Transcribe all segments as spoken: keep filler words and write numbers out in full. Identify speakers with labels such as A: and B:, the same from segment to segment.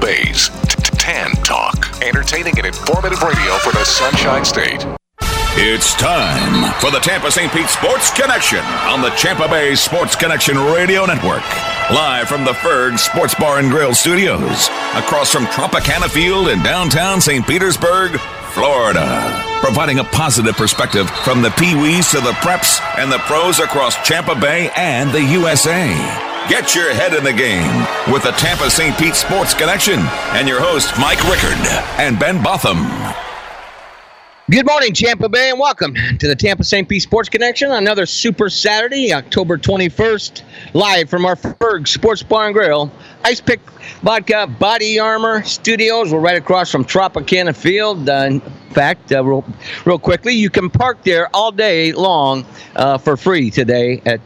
A: Bay's Tan Talk. Entertaining and informative radio for the Sunshine State.
B: It's time for the Tampa Saint Pete Sports Connection on the Tampa Bay Sports Connection Radio Network. Live from the Ferg Sports Bar and Grill Studios, across from Tropicana Field in downtown Saint Petersburg, Florida. Providing a positive perspective from the Pee-wees to the preps and the pros across Tampa Bay and the U S A. Get your head in the game with the Tampa Saint Pete Sports Connection and your hosts Mike Rickard and Ben Botham.
C: Good morning, Tampa Bay, and welcome to the Tampa Saint Pete Sports Connection. Another Super Saturday, October twenty-first, live from our Ferg Sports Bar and Grill, Ice Pick Vodka Body Armor Studios. We're right across from Tropicana Field. Uh, in fact, uh, real, real quickly, you can park there all day long uh, for free today at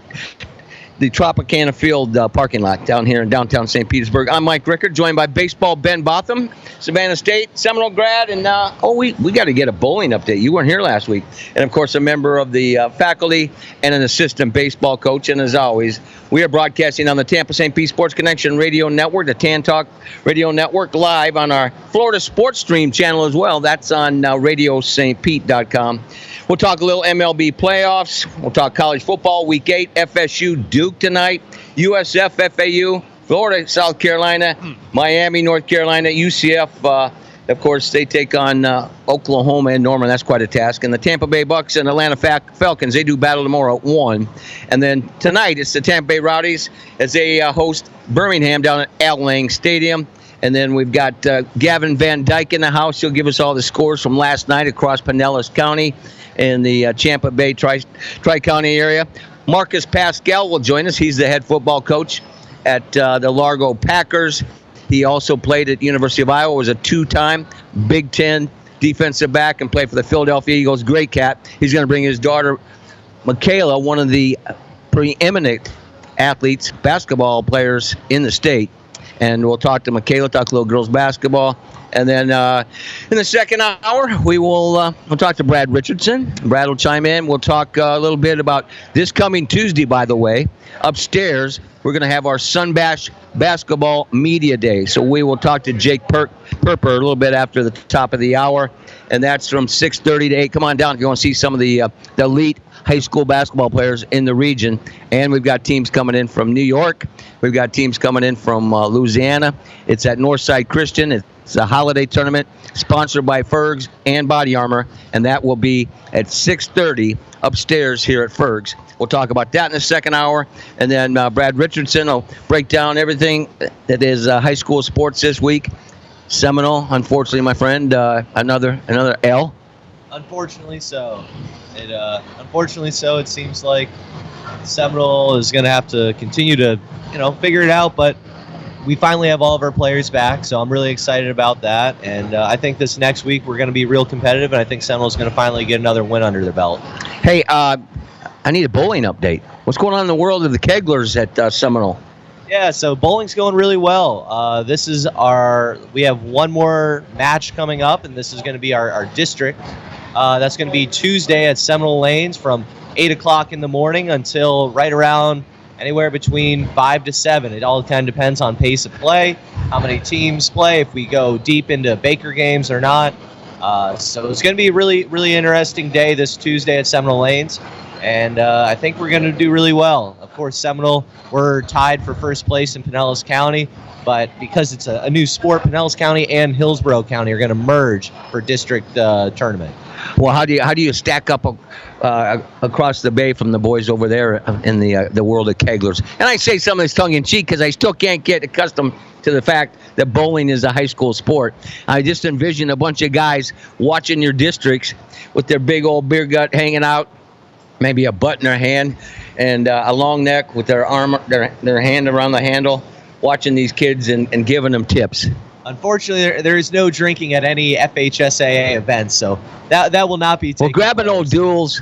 C: the Tropicana Field uh, parking lot down here in downtown Saint Petersburg. I'm Mike Rickard, joined by baseball Ben Botham, Savannah State, Seminole grad, and uh, oh, we, we got to get a bowling update. You weren't here last week. And, of course, a member of the uh, faculty and an assistant baseball coach. And, as always, we are broadcasting on the Tampa Saint Pete Sports Connection Radio Network, the Tan Talk Radio Network, live on our Florida Sports Stream channel as well. That's on uh, radio st pete dot com. We'll talk a little M L B playoffs. We'll talk college football, week eight, F S U, Duke tonight, U S F, F A U, Florida, South Carolina, Miami, North Carolina, U C F. Uh, of course, they take on uh, Oklahoma and Norman. That's quite a task. And the Tampa Bay Bucks and Atlanta Falcons, they do battle tomorrow at one. And then tonight, it's the Tampa Bay Rowdies as they uh, host Birmingham down at Al Lang Stadium. And then we've got uh, Gavin Van Dyke in the house. He'll give us all the scores from last night across Pinellas County in the uh, Tampa Bay Tri- Tri-County area. Marcus Pascal will join us. He's the head football coach at uh, the Largo Packers. He also played at University of Iowa, was a two-time Big Ten defensive back, and played for the Philadelphia Eagles. Great cat. He's going to bring his daughter, Michaela, one of the preeminent athletes, basketball players in the state. And we'll talk to Michaela, talk a little girls basketball. And then uh, in the second hour, we will uh, we'll talk to Brad Richardson. Brad will chime in. We'll talk uh, a little bit about this coming Tuesday, by the way. Upstairs, we're going to have our Sunbash Basketball Media Day. So we will talk to Jake per- Perper a little bit after the top of the hour. And that's from six thirty to eight. Come on down if you want to see some of the, uh, the elite high school basketball players in the region. And we've got teams coming in from New York. We've got teams coming in from uh, Louisiana. It's at Northside Christian. It's a holiday tournament sponsored by Fergs and Body Armor, and that will be at six thirty upstairs here at Fergs. We'll talk about that in the second hour, and then uh, Brad Richardson will break down everything that is uh, high school sports this week. Seminole, unfortunately, my friend, uh, another another L.
D: Unfortunately so. It uh, unfortunately so. It seems like Seminole is going to have to continue to, you know, figure it out, but we finally have all of our players back, so I'm really excited about that. And uh, I think this next week we're going to be real competitive, and I think Seminole is going to finally get another win under their belt.
C: Hey, uh, I need a bowling update. What's going on in the world of the Keglers at uh, Seminole?
D: Yeah, so bowling's going really well. Uh, this is our, we have one more match coming up, and this is going to be our, our district. Uh, that's going to be Tuesday at Seminole Lanes from eight o'clock in the morning until right around anywhere between five to seven. It all kind of depends on pace of play, how many teams play, if we go deep into Baker games or not. Uh, so it's going to be a really, really interesting day this Tuesday at Seminole Lanes. And uh, I think we're going to do really well. Of course, Seminole, we're tied for first place in Pinellas County, but because it's a, a new sport, Pinellas County and Hillsborough County are going to merge for district uh, tournament.
C: Well, how do you how do you stack up uh, across the bay from the boys over there in the uh, the world of Keglers? And I say some of this tongue in cheek because I still can't get accustomed to the fact that bowling is a high school sport. I just envision a bunch of guys watching your districts with their big old beer gut hanging out, maybe a butt in their hand, and uh, a long neck with their arm, their their hand around the handle, watching these kids and, and giving them tips.
D: Unfortunately, there, there is no drinking at any F H S A A events, so that that will not be taken.
C: Well, grab an old duels,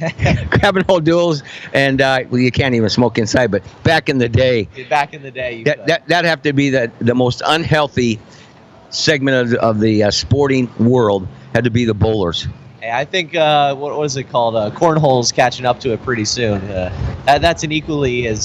C: grab an old duels, and uh, well, you can't even smoke inside. But back in the day,
D: back in the day, you
C: that that that'd have to be the the most unhealthy segment of the, of the uh, sporting world. Had to be the bowlers.
D: Hey, I think uh, what was it called? Uh, cornhole's catching up to it pretty soon. Uh, that, that's an equally as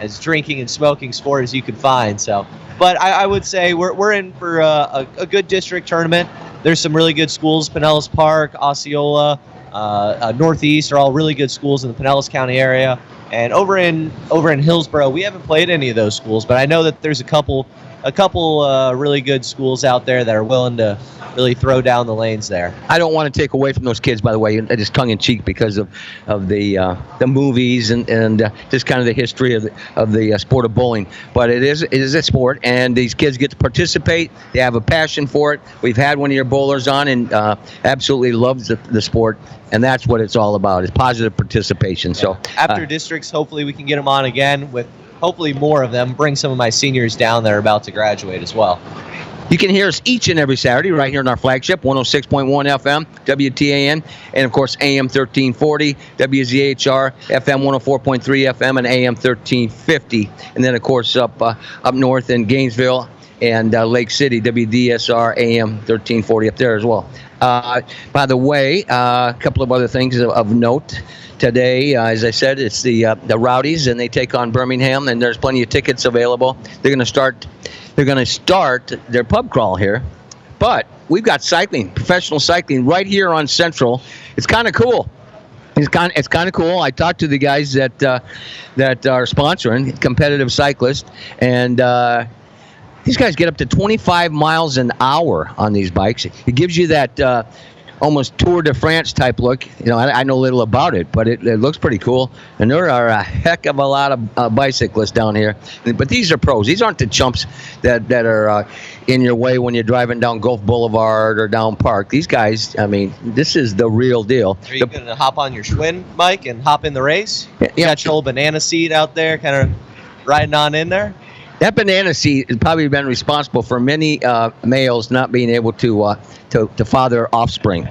D: as drinking and smoking sport as you could find. So, but I, I would say we're we're in for a, a, a good district tournament. There's some really good schools: Pinellas Park, Osceola, uh, uh, Northeast are all really good schools in the Pinellas County area. And over in over in Hillsboro, we haven't played any of those schools, but I know that there's a couple a couple uh, really good schools out there that are willing to really throw down the lanes there.
C: I don't want to take away from those kids, by the way, and just tongue in cheek because of of the uh, the movies and and uh, just kind of the history of the, of the uh, sport of bowling. But it is it is a sport, and these kids get to participate. They have a passion for it. We've had one of your bowlers on, and uh, absolutely loves the, the sport, and that's what it's all about: is positive participation. So
D: after
C: uh,
D: districts, hopefully we can get them on again with hopefully more of them. Bring some of my seniors down that are about to graduate as well.
C: You can hear us each and every Saturday right here in our flagship, one oh six point one F M, W T A N, and of course A M thirteen forty, W Z H R, F M one oh four point three F M, and A M thirteen fifty. And then, of course, up uh, up north in Gainesville and uh, Lake City, W D S R, A M thirteen forty up there as well. Uh, by the way, uh, a couple of other things of, of note. Today, uh, as I said, it's the uh, the Rowdies, and they take on Birmingham, and there's plenty of tickets available. They're going to start they're going to start their pub crawl here, but we've got cycling, professional cycling, right here on Central. It's kind of cool. It's kind it's kind of cool. I talked to the guys that uh, that are sponsoring, Competitive Cyclist, and uh, these guys get up to twenty-five miles an hour on these bikes. It gives you that Uh, almost Tour de France type look. You know, I, I know little about it, but it, it looks pretty cool. And there are a heck of a lot of uh, bicyclists down here. But these are pros. These aren't the chumps that, that are uh, in your way when you're driving down Gulf Boulevard or down Park. These guys, I mean, this is the real deal.
D: Are you going to hop on your Schwinn, Mike, and hop in the race?
C: Yeah.
D: You got your old banana seat out there kind of riding on in there?
C: That banana seat has probably been responsible for many uh, males not being able to, uh, to to father offspring.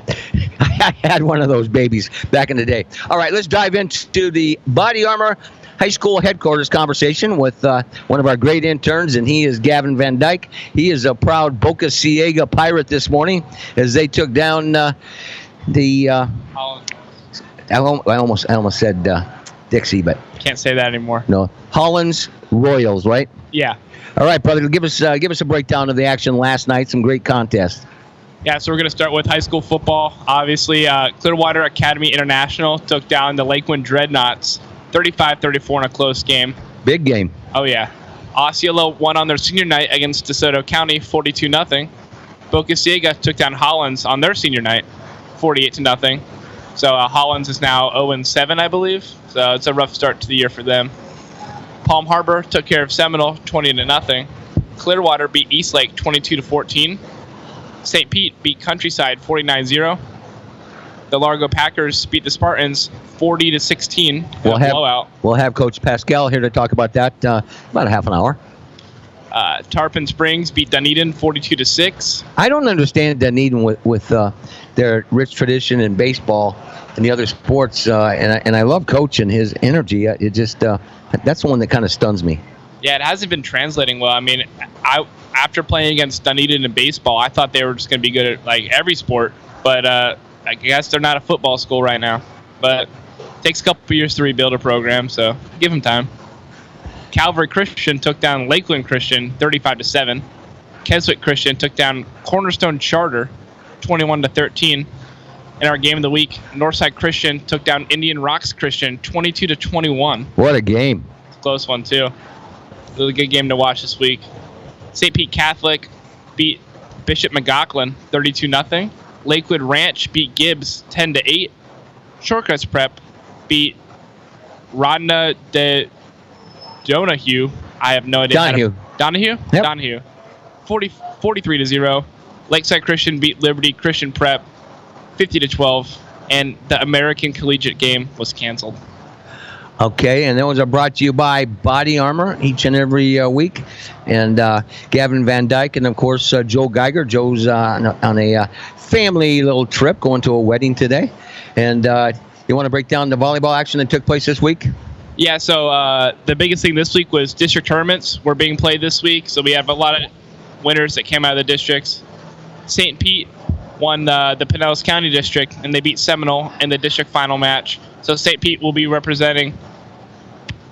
C: I had one of those babies back in the day. All right, let's dive into the Body Armor High School headquarters conversation with uh, one of our great interns, and he is Gavin Van Dyke. He is a proud Boca Ciega Pirate this morning as they took down uh, the. Uh, I almost I almost said uh, Dixie, but
E: can't say that anymore.
C: No, Hollins Royals, right?
E: Yeah.
C: All right, brother. Give us uh, give us a breakdown of the action last night. Some great contests.
E: Yeah, so we're going to start with high school football. Obviously, uh, Clearwater Academy International took down the Lakeland Dreadnoughts thirty-five thirty-four in a close game.
C: Big game.
E: Oh, yeah. Osceola won on their senior night against DeSoto County forty-two nothing. Boca Ciega took down Hollins on their senior night forty-eight to nothing. So uh, Hollins is now oh and seven, I believe. So it's a rough start to the year for them. Palm Harbor took care of Seminole twenty to nothing. Clearwater beat Eastlake twenty-two to fourteen. Saint Pete beat Countryside forty-nine zero. The Largo Packers beat the Spartans forty to sixteen.
C: We'll have,
E: blowout.
C: We'll have Coach Pascal here to talk about that uh, about a half an hour.
E: Uh, Tarpon Springs beat Dunedin forty-two to six.
C: I don't understand Dunedin with with uh, their rich tradition in baseball and the other sports, uh, and I, and I love Coach and his energy. It just uh, that's the one that kind of stuns me.
E: Yeah, it hasn't been translating well. I mean, I after playing against Dunedin in baseball, I thought they were just going to be good at like every sport, but uh, I guess they're not a football school right now. But it takes a couple of years to rebuild a program, so give them time. Calvary Christian took down Lakeland Christian thirty-five to seven. Keswick Christian took down Cornerstone Charter twenty-one to thirteen. In our game of the week, Northside Christian took down Indian Rocks Christian twenty-two to twenty-one.
C: What a game.
E: Close one, too. Really good game to watch this week. Saint Pete Catholic beat Bishop McGoughlin thirty-two nothing. Lakewood Ranch beat Gibbs ten to eight. Shortcuts Prep beat Rodna de Donahue. I have no idea.
C: Donahue.
E: How to, Donahue?
C: Yep.
E: Donahue. forty, forty-three to zero. Lakeside Christian beat Liberty Christian Prep fifty to twelve. And the American Collegiate game was canceled.
C: Okay, and those are brought to you by Body Armor each and every uh, week. And uh, Gavin Van Dyke and, of course, uh, Joe Geiger. Joe's uh, on a, on a uh, family little trip going to a wedding today. And uh, you want to break down the volleyball action that took place this week?
E: Yeah, so uh, the biggest thing this week was district tournaments were being played this week. So we have a lot of winners that came out of the districts. Saint Pete won uh, the Pinellas County District, and they beat Seminole in the district final match. So Saint Pete will be representing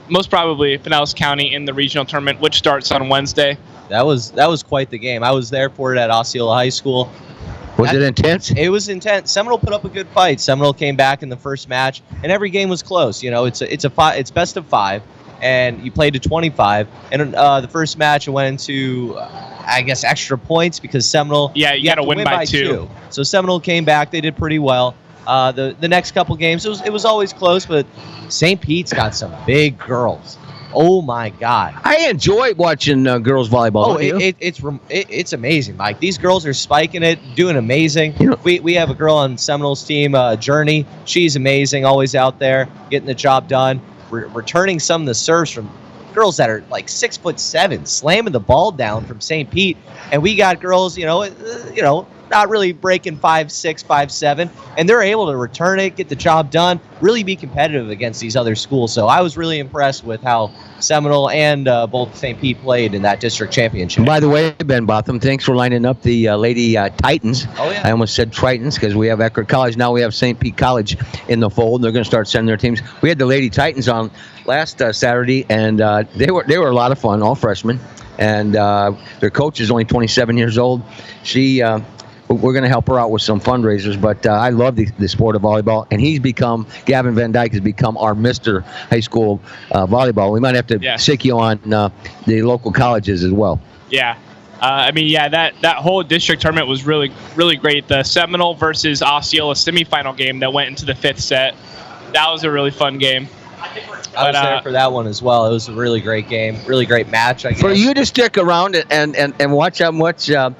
E: most probably Pinellas County in the regional tournament, which starts on Wednesday.
D: That was that was quite the game. I was there for it at Osceola High School.
C: Was
D: that,
C: it intense?
D: It was intense. Seminole put up a good fight. Seminole came back in the first match, and every game was close. You know, it's a, it's a five, it's best of five, and you played to twenty-five. And uh, the first match went into, uh, I guess, extra points because Seminole.
E: Yeah, you, you got to win, win by, by two. two.
D: So Seminole came back. They did pretty well. Uh, the the next couple games, it was it was always close, but Saint Pete's got some big girls. Oh my God!
C: I enjoy watching uh, girls volleyball.
D: Oh, it, it, it's it, it's amazing, Mike. These girls are spiking it, doing amazing. You know, we we have a girl on Seminoles team, uh, Journey. She's amazing, always out there getting the job done. Re- returning some of the serves from girls that are like six foot seven, slamming the ball down from Saint Pete, and we got girls, you know, uh, you know. not really breaking five six, five seven, and they're able to return it, get the job done, really be competitive against these other schools. So I was really impressed with how Seminole and uh, both Saint Pete played in that district championship.
C: By the way, Ben Botham, thanks for lining up the uh, Lady uh, Titans.
D: Oh, yeah.
C: I almost said Tritons because we have Eckerd College. Now we have Saint Pete College in the fold. They're going to start sending their teams. We had the Lady Titans on last uh, Saturday, and uh, they were they were a lot of fun, all freshmen. And uh, their coach is only twenty-seven years old. She... Uh, We're going to help her out with some fundraisers, but uh, I love the, the sport of volleyball, and he's become, Gavin Van Dyke has become our Mister High School uh, volleyball. We might have to
E: yeah.
C: sick you on uh, the local colleges as well.
E: Yeah. Uh, I mean, yeah, that, that whole district tournament was really, really great. The Seminole versus Osceola semifinal game that went into the fifth set, that was a really fun game.
D: I was there uh, for that one as well. It was a really great game, really great match, I guess.
C: For you to stick around and, and, and watch how much uh,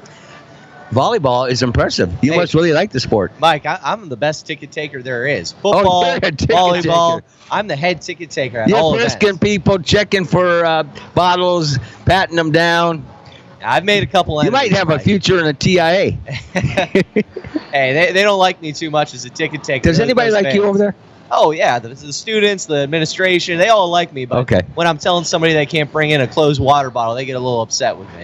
C: volleyball is impressive. You hey, must really like the sport.
D: Mike, I, I'm the best ticket taker there is. Football,
C: oh,
D: volleyball.
C: Taker.
D: I'm the head ticket taker at
C: You're
D: all
C: frisking
D: events.
C: people, checking for uh, bottles, patting them down.
D: I've made a couple
C: You might have
D: Mike.
C: a future in a T I A.
D: Hey, they, they don't like me too much as a ticket taker.
C: Does anybody like fans. you over there?
D: Oh, yeah. The, the students, the administration, they all like me. But
C: okay.
D: when I'm telling somebody they can't bring in a closed water bottle, they get a little upset with me.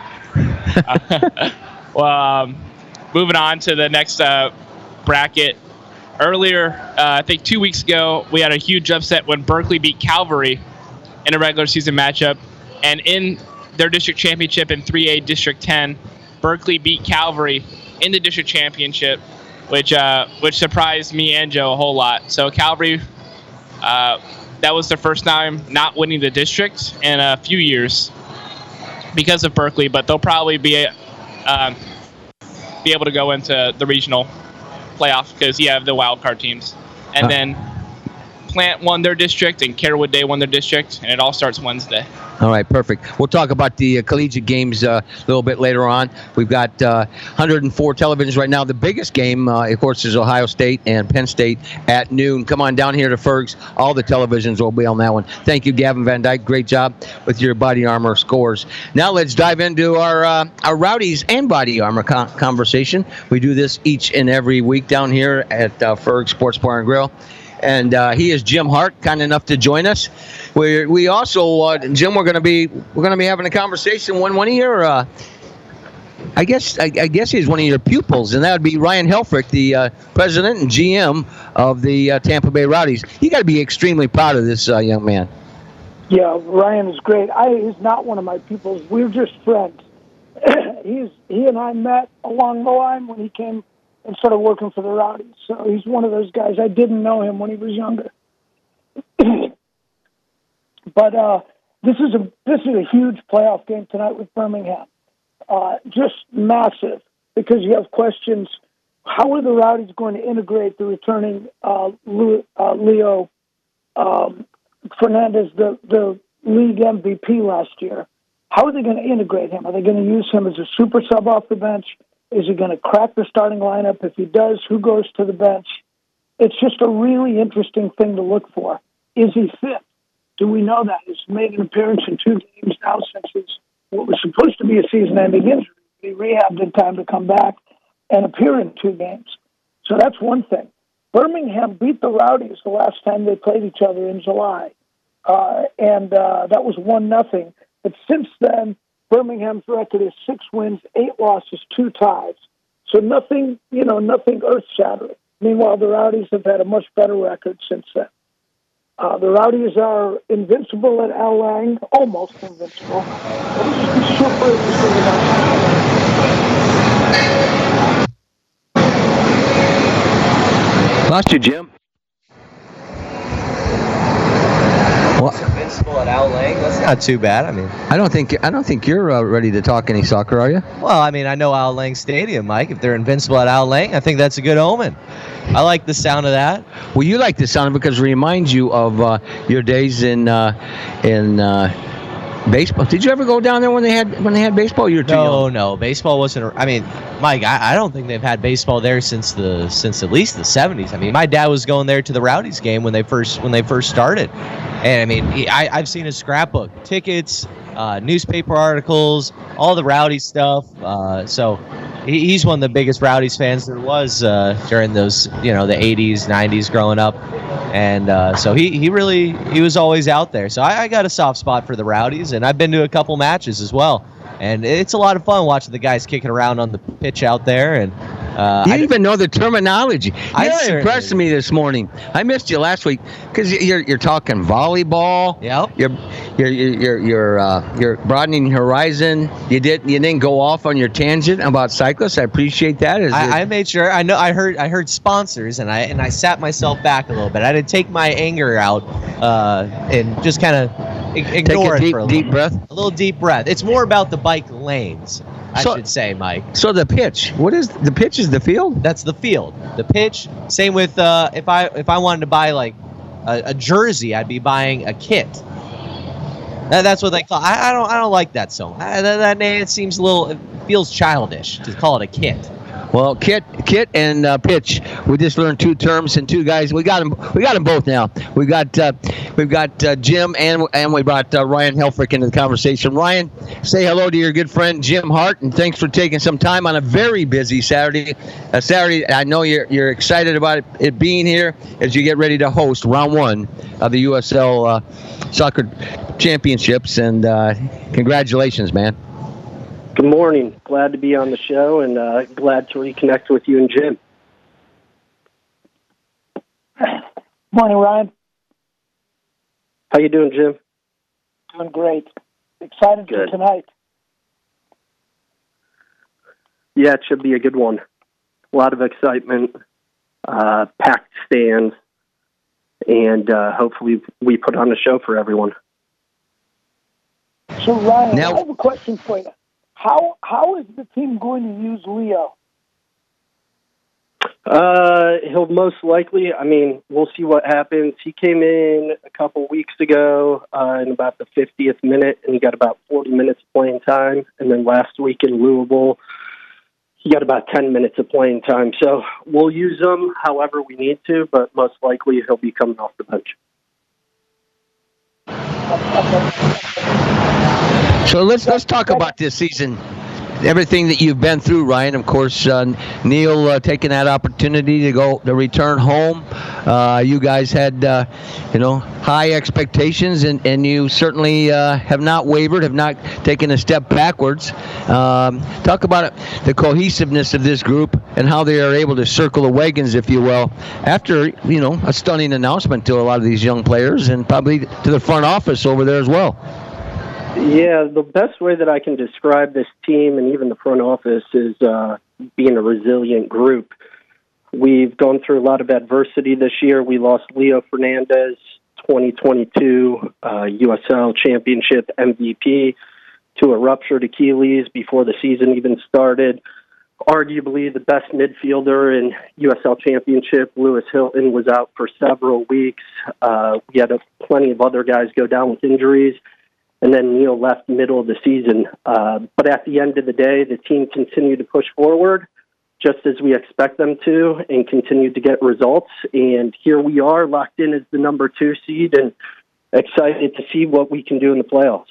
E: uh, well, um, moving on to the next uh, bracket. Earlier, uh, I think two weeks ago, we had a huge upset when Berkeley beat Calvary in a regular season matchup. And in their district championship in three A District ten, Berkeley beat Calvary in the district championship, which uh, which surprised me and Joe a whole lot. So Calvary, uh, that was their first time not winning the district in a few years because of Berkeley, but they'll probably be um, be able to go into the regional playoff because you have the wild card teams. And uh, then Plant won their district and Carewood Day won their district, and it all starts Wednesday.
C: All right, perfect. We'll talk about the uh, collegiate games uh, a little bit later on. We've got uh, one hundred four televisions right now. The biggest game, uh, of course, is Ohio State and Penn State at noon. Come on down here to Fergs. All the televisions will be on that one. Thank you, Gavin Van Dyke. Great job with your Body Armor scores. Now let's dive into our uh, our Rowdies and Body Armor con- conversation. We do this each and every week down here at uh, Fergs Sports Bar and Grill. And uh, he is Jim Hart, kind enough to join us. We we also uh, Jim, we're gonna be we're gonna be having a conversation. One one of your, uh, I guess I, I guess he's one of your pupils, and that would be Ryan Helfrich, the uh, president and G M of the uh, Tampa Bay Rowdies. You got to be extremely proud of this uh, young man.
F: Yeah, Ryan is great. I he's not one of my pupils. We're just friends. he's he and I met along the line when he came and started working for the Rowdies. So he's one of those guys. I didn't know him when he was younger. But uh, this is a this is a huge playoff game tonight with Birmingham. Uh, just massive, because you have questions. How are the Rowdies going to integrate the returning uh, Leo, uh, Leo um, Fernandez, the, the league M V P last year? How are they going to integrate him? Are they going to use him as a super sub off the bench? Is he going to crack the starting lineup? If he does, who goes to the bench? It's just a really interesting thing to look for. Is he fit? Do we know that? He's made an appearance in two games now since his, what was supposed to be a season-ending injury. He rehabbed in time to come back and appear in two games. So that's one thing. Birmingham beat the Rowdies the last time they played each other in July, uh, and uh, that was one nothing. But since then, Birmingham's record is six wins, eight losses, two ties. So nothing, you know, nothing earth-shattering. Meanwhile, the Rowdies have had a much better record since then. Uh, the Rowdies are invincible at Al Lang, almost invincible. It'll just be super interesting to watch.
C: Lost you, Jim. Well,
D: Invincible at Al Lang. That's not too bad. I mean,
C: I don't think I don't think you're uh, ready to talk any soccer, are you?
D: well, I mean, I know Al Lang Stadium, Mike. If they're invincible at Al Lang, I think that's a good omen. I like the sound of that.
C: Well, you like this sound because it reminds you of uh, your days in uh, in uh, baseball. Did you ever go down there when they had when they had baseball? You're too
D: No,
C: young.
D: no, baseball wasn't. I mean, Mike, I, I don't think they've had baseball there since the since at least the seventies. I mean, my dad was going there to the Rowdies game when they first when they first started, and I mean, he, I I've seen his scrapbook, tickets, uh, newspaper articles, all the Rowdies stuff. Uh, so he, he's one of the biggest Rowdies fans there was uh, during those you know the eighties, nineties growing up. And uh, so he, he really he was always out there. So I, I got a soft spot for the Rowdies, and I've been to a couple matches as well. And it's a lot of fun watching the guys kicking around on the pitch out there. And uh,
C: You
D: I,
C: even know the terminology.
D: I
C: You're
D: certainly
C: impressing me this morning. I missed you last week because you're you're talking volleyball.
D: Yep.
C: You're you're you're you're uh, you're broadening your horizon. You did you didn't go off on your tangent about cyclists. I appreciate that. Is it-
D: I, I made sure I know I heard I heard sponsors, and I and I sat myself back a little bit. I didn't take my anger out uh, and just kind of ignore
C: Take a
D: it
C: deep
D: for a
C: deep
D: little,
C: breath.
D: a little deep breath. It's more about the bike lanes, I
C: So-
D: should say, Mike.
C: So the pitch. What is the pitch? Is the field?
D: That's the field. The pitch. Same with uh, if I if I wanted to buy like a, a jersey, I'd be buying a kit. That, that's what they call. I, I don't I don't like that so. I, that, that name it seems a little. It feels childish to call it a kit.
C: Well, kit, kit, and uh, pitch. We just learned two terms and two guys. We got them. We got them both now. We got uh, we've got uh, Jim and and we brought uh, Ryan Helfrich into the conversation. Ryan, say hello to your good friend Jim Hart, and thanks for taking some time on a very busy Saturday. Uh, Saturday, I know you're you're excited about it, it being here as you get ready to host round one of the U S L uh, Soccer Championships, and uh, congratulations, man.
G: Good morning. Glad to be on the show and uh, glad to reconnect with you and Jim.
F: Morning, Ryan.
G: How you doing, Jim?
F: Doing great. Excited
G: Good.
F: for tonight.
G: Yeah, it should be a good one. A lot of excitement, uh, packed stands, and uh, hopefully we put on a show for everyone.
F: So, Ryan,
C: Now-
F: I have a question for you. How how is the team going to use Leo?
G: Uh, he'll most likely, I mean, we'll see what happens. He came in a couple weeks ago uh, in about the fiftieth minute, and he got about forty minutes of playing time. And then last week in Louisville, he got about ten minutes of playing time. So we'll use him however we need to, but most likely he'll be coming off the bench.
C: So let's let's talk about this season, everything that you've been through, Ryan. Of course, uh, Neil uh, taking that opportunity to go to return home. Uh, you guys had, uh, you know, high expectations, and, and you certainly uh, have not wavered, have not taken a step backwards. Um, talk about it, the cohesiveness of this group and how they are able to circle the wagons, if you will, after, you know, a stunning announcement to a lot of these young players and probably to the front office over there as well.
G: Yeah, the best way that I can describe this team and even the front office is uh, being a resilient group. We've gone through a lot of adversity this year. We lost Leo Fernandez, twenty twenty-two uh, U S L Championship M V P, to a ruptured Achilles before the season even started. Arguably the best midfielder in U S L Championship, Lewis Hilton, was out for several weeks. Uh, we had a, plenty of other guys go down with injuries. And then Neil left middle of the season. Uh, but at the end of the day, the team continued to push forward, just as we expect them to, and continued to get results. And here we are, locked in as the number two seed, and excited to see what we can do in the playoffs.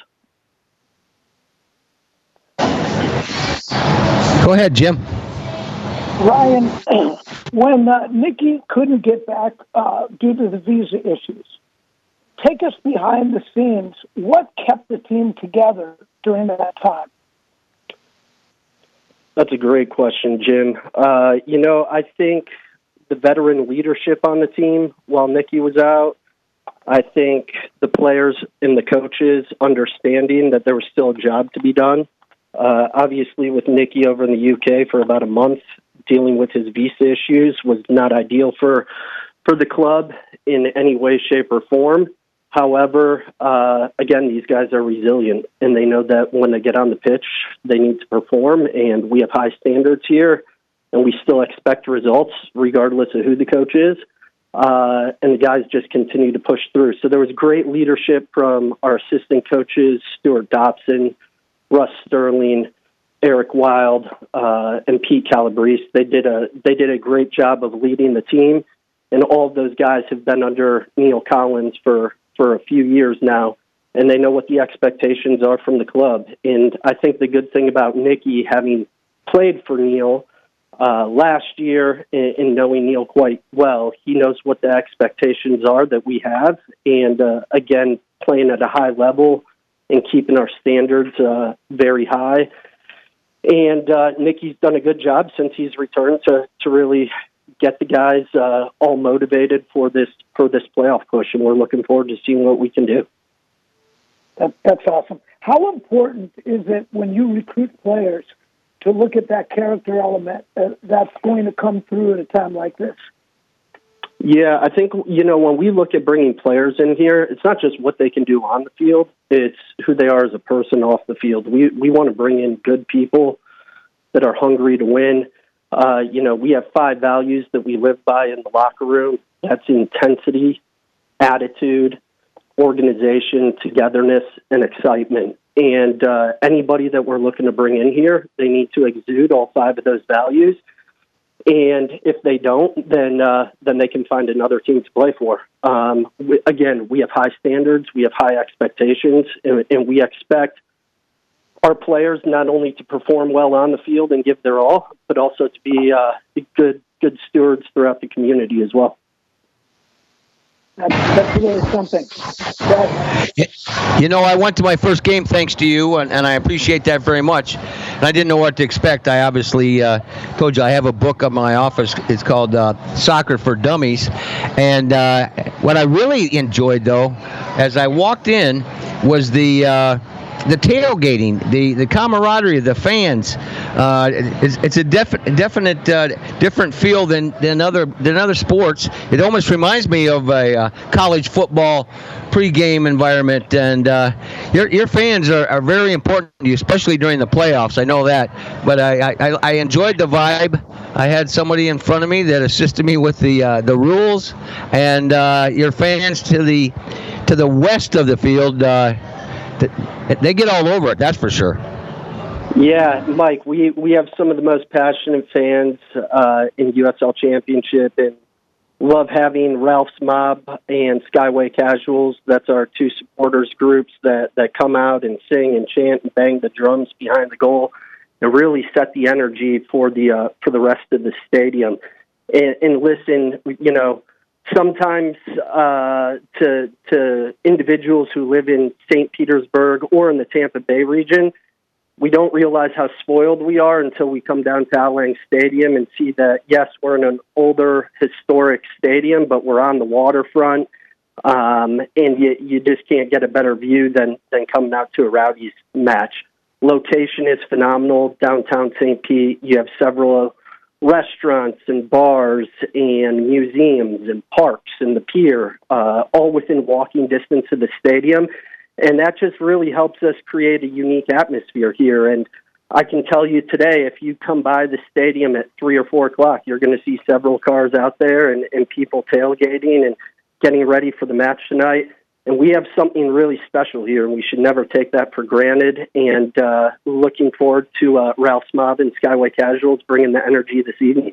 C: Go ahead, Jim.
F: Ryan, when uh, Nikki couldn't get back uh, due to the visa issues, take us behind the scenes. What kept the team together during that time?
G: That's a great question, Jim. Uh, you know, I think the veteran leadership on the team while Nikki was out, I think the players and the coaches understanding that there was still a job to be done. Uh, obviously, with Nicky over in the U K for about a month, dealing with his visa issues was not ideal for for the club in any way, shape, or form. However, uh, again, these guys are resilient, and they know that when they get on the pitch, they need to perform, and we have high standards here, and we still expect results regardless of who the coach is. Uh, and the guys just continue to push through. So there was great leadership from our assistant coaches, Stuart Dobson, Russ Sterling, Eric Wild, uh, and Pete Calabrese. They did a they did a great job of leading the team, and all of those guys have been under Neil Collins for, for a few years now, and they know what the expectations are from the club. And I think the good thing about Nicky having played for Neil uh, last year and, and knowing Neil quite well, he knows what the expectations are that we have, and uh, again, playing at a high level and keeping our standards uh, very high. And uh, Nicky's done a good job since he's returned to, to really get the guys uh, all motivated for this for this playoff push, and we're looking forward to seeing what we can do.
F: That, that's awesome. How important is it when you recruit players to look at that character element uh, that's going to come through at a time like this?
G: Yeah, I think, you know, when we look at bringing players in here, it's not just what they can do on the field, it's who they are as a person off the field. We we want to bring in good people that are hungry to win. Uh, you know, we have five values that we live by in the locker room. That's intensity, attitude, organization, togetherness, and excitement. And uh, anybody that we're looking to bring in here, they need to exude all five of those values. And if they don't, then uh, then they can find another team to play for. Um, we, again, we have high standards, we have high expectations, and, and we expect our players not only to perform well on the field and give their all, but also to be uh, good good stewards throughout the community as well.
F: That's, that's really something. That,
C: you know, I went to my first game thanks to you, and, and I appreciate that very much. And I didn't know what to expect. I obviously uh, told you I have a book in my office. It's called uh, Soccer for Dummies. And uh, what I really enjoyed, though, as I walked in, was the uh, the tailgating, the, the camaraderie of the fans. Uh, it's, it's a defi- definite uh, different feel than, than other than other sports. It almost reminds me of a uh, college football pregame environment, and uh, your your fans are, are very important to you, especially during the playoffs. I know that, but I, I, I enjoyed the vibe. I had somebody in front of me that assisted me with the uh, the rules, and uh, your fans to the to the west of the field. Uh, They get all over it, that's for sure.
G: Yeah, Mike, we, we have some of the most passionate fans uh, in U S L Championship, and love having Ralph's Mob and Skyway Casuals. That's our two supporters groups that, that come out and sing and chant and bang the drums behind the goal and really set the energy for the uh, for the rest of the stadium. And, and listen, you know, sometimes uh, to to individuals who live in Saint Petersburg or in the Tampa Bay region, we don't realize how spoiled we are until we come down to Al Lang Stadium and see that, yes, we're in an older, historic stadium, but we're on the waterfront, um, and you, you just can't get a better view than, than coming out to a Rowdies match. Location is phenomenal. Downtown Saint Pete, you have several restaurants and bars and museums and parks and the pier, uh, all within walking distance of the stadium. And that just really helps us create a unique atmosphere here. And I can tell you today, if you come by the stadium at three or four o'clock, you're going to see several cars out there and, and people tailgating and getting ready for the match tonight. And we have something really special here, and we should never take that for granted. And uh, looking forward to uh, Ralph's Mob and Skyway Casuals bringing the energy this evening.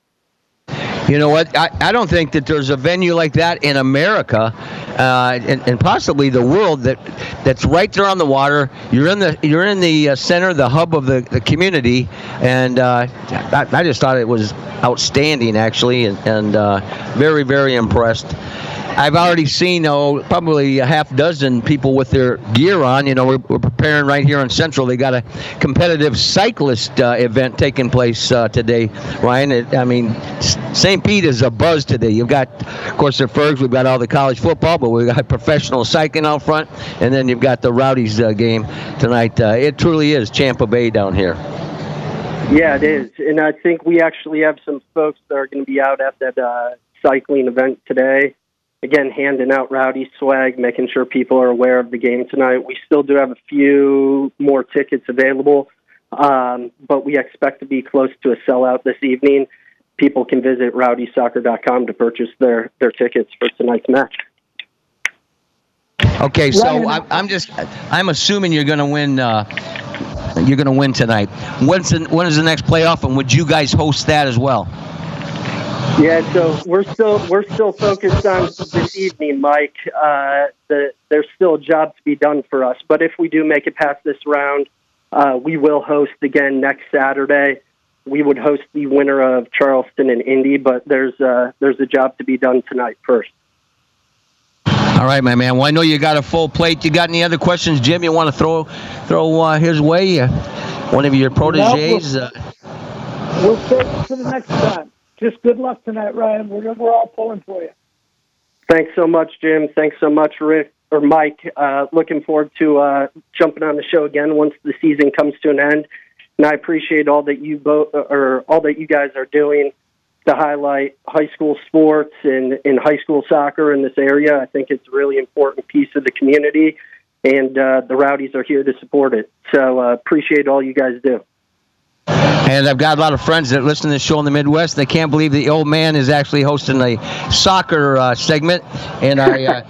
C: You know what? I, I don't think that there's a venue like that in America, uh, and, and possibly the world that that's right there on the water. You're in the you're in the uh, center, the hub of the, the community, and uh, I, I just thought it was outstanding, actually, and, and uh, very very impressed. I've already seen oh, probably a half dozen people with their gear on. You know, we're, we're preparing right here in Central. They got a competitive cyclist uh, event taking place uh, today, Ryan. It, I mean, Saint Pete is a buzz today. You've got, of course, the Fergs. We've got all the college football, but we've got professional cycling out front, and then you've got the Rowdies uh, game tonight. Uh, it truly is Tampa Bay down here.
G: Yeah, it is. And I think we actually have some folks that are going to be out at that uh, cycling event today. Again, handing out Rowdy swag, making sure people are aware of the game tonight. We still do have a few more tickets available, um, but we expect to be close to a sellout this evening. People can visit rowdy soccer dot com to purchase their, their tickets for tonight's match.
C: Okay, so I'm, I'm just I'm assuming you're going to win. Uh, you're going to win tonight. When's the, when is the next playoff, and would you guys host that as well?
G: Yeah, so we're still we're still focused on this evening, Mike. Uh, the, there's still a job to be done for us, but if we do make it past this round, uh, we will host again next Saturday. We would host the winner of Charleston and Indy, but there's uh, there's a job to be done tonight first.
C: All right, my man. Well, I know you got a full plate. You got any other questions, Jim? You want to throw throw uh, his way? Uh, one of your proteges.
F: No, we'll, we'll save it for the next time. Just good luck tonight, Ryan. We're we're all pulling for you.
G: Thanks so much, Jim. Thanks so much, Rick or Mike. Uh, looking forward to uh, jumping on the show again once the season comes to an end. And I appreciate all that you both or all that you guys are doing to highlight high school sports and, and high school soccer in this area. I think it's a really important piece of the community, and uh, the Rowdies are here to support it. So uh, appreciate all you guys do.
C: And I've got a lot of friends that listen to this show in the Midwest. They can't believe the old man is actually hosting a soccer uh, segment. And I, uh,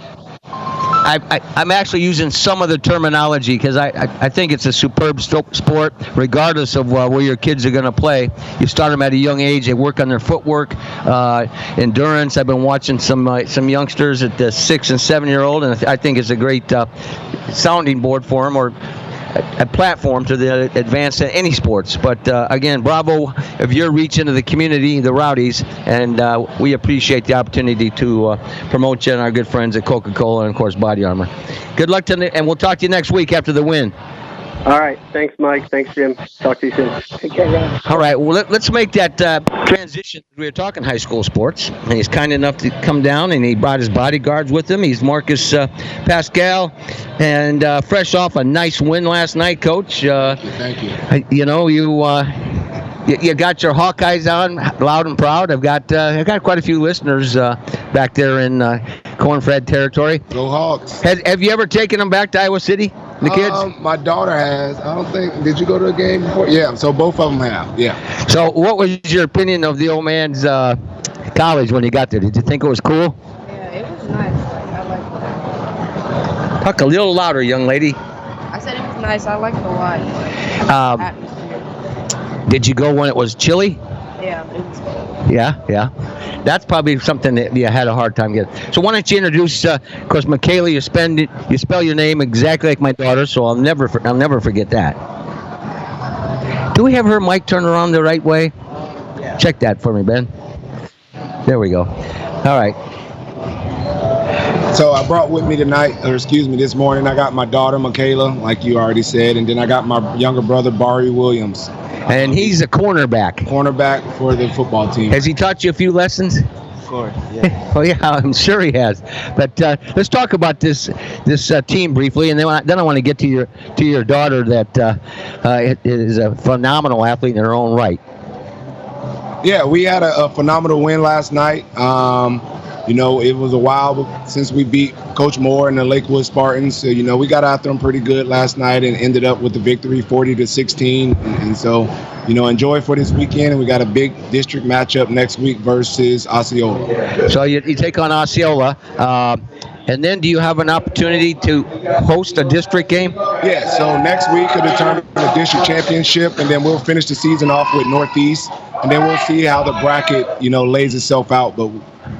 C: I, I, I'm actually using some of the terminology because I, I, I think it's a superb st- sport, regardless of uh, where your kids are going to play. You start them at a young age. They work on their footwork, uh, endurance. I've been watching some uh, some youngsters at the six and seven year old, and I think it's a great uh, sounding board for them, or a platform to the advance in any sports. But uh, again, bravo if you're reaching to the community, the Rowdies, and uh, we appreciate the opportunity to uh, promote you and our good friends at Coca-Cola and, of course, Body Armor. Good luck tonight, and we'll talk to you next week after the win.
G: All right. Thanks, Mike. Thanks, Jim. Talk to you soon.
F: Take care, Ryan.
C: All right. Well, let, let's make that uh, transition. We were talking high school sports, and he's kind enough to come down, and he brought his bodyguards with him. He's Marcus uh, Pascal, and uh, fresh off a nice win last night, Coach. Uh,
H: Thank you.
C: Thank you. You know, you, uh, you you got your Hawkeyes on loud and proud. I've got uh, I've got quite a few listeners uh, back there in uh, Cornfred territory.
H: Go Hawks.
C: Has, have you ever taken them back to Iowa City? The kids?
H: Um, my daughter has. I don't think. Did you go to a game before? Yeah. So both of them have. Yeah.
C: So, what was your opinion of the old man's uh, college when you got there? Did you think it was cool?
I: Yeah, it was nice. I liked it.
C: Talk a little louder, young lady.
I: I said it was nice. I liked it a lot.
C: Um,
I: Atmosphere.
C: did you go when it was chilly?
I: Yeah, it was cool.
C: Yeah, yeah. That's probably something that you had a hard time getting. So why don't you introduce? Uh, of course, Michaela, you spend it, you spell your name exactly like my daughter, so I'll never I'll never forget that. Do we have her mic turned around the right way? Yeah. Check that for me, Ben. There we go. All right.
H: So I brought with me tonight, or excuse me, this morning, I got my daughter, Michaela, like you already said, and then I got my younger brother, Barry Williams.
C: And he's a cornerback.
H: Cornerback for the football team.
C: Has he taught you a few lessons?
D: Of course, yeah.
C: Oh, yeah, I'm sure he has. But uh, let's talk about this this uh, team briefly, and then I, then I want to get to your to your daughter that uh, uh, is a phenomenal athlete in her own right.
H: Yeah, we had a, a phenomenal win last night. Um, you know, it was a while since we beat Coach Moore and the Lakewood Spartans. So, you know, we got after them pretty good last night and ended up with the victory, forty to sixteen. And, and so, you know, enjoy for this weekend. And we got a big district matchup next week versus Osceola.
C: So you, you take on Osceola. Uh, and then do you have an opportunity to host a district game?
H: Yeah, so next week will determine the district championship, and then we'll finish the season off with Northeast. And then we'll see how the bracket, you know, lays itself out. But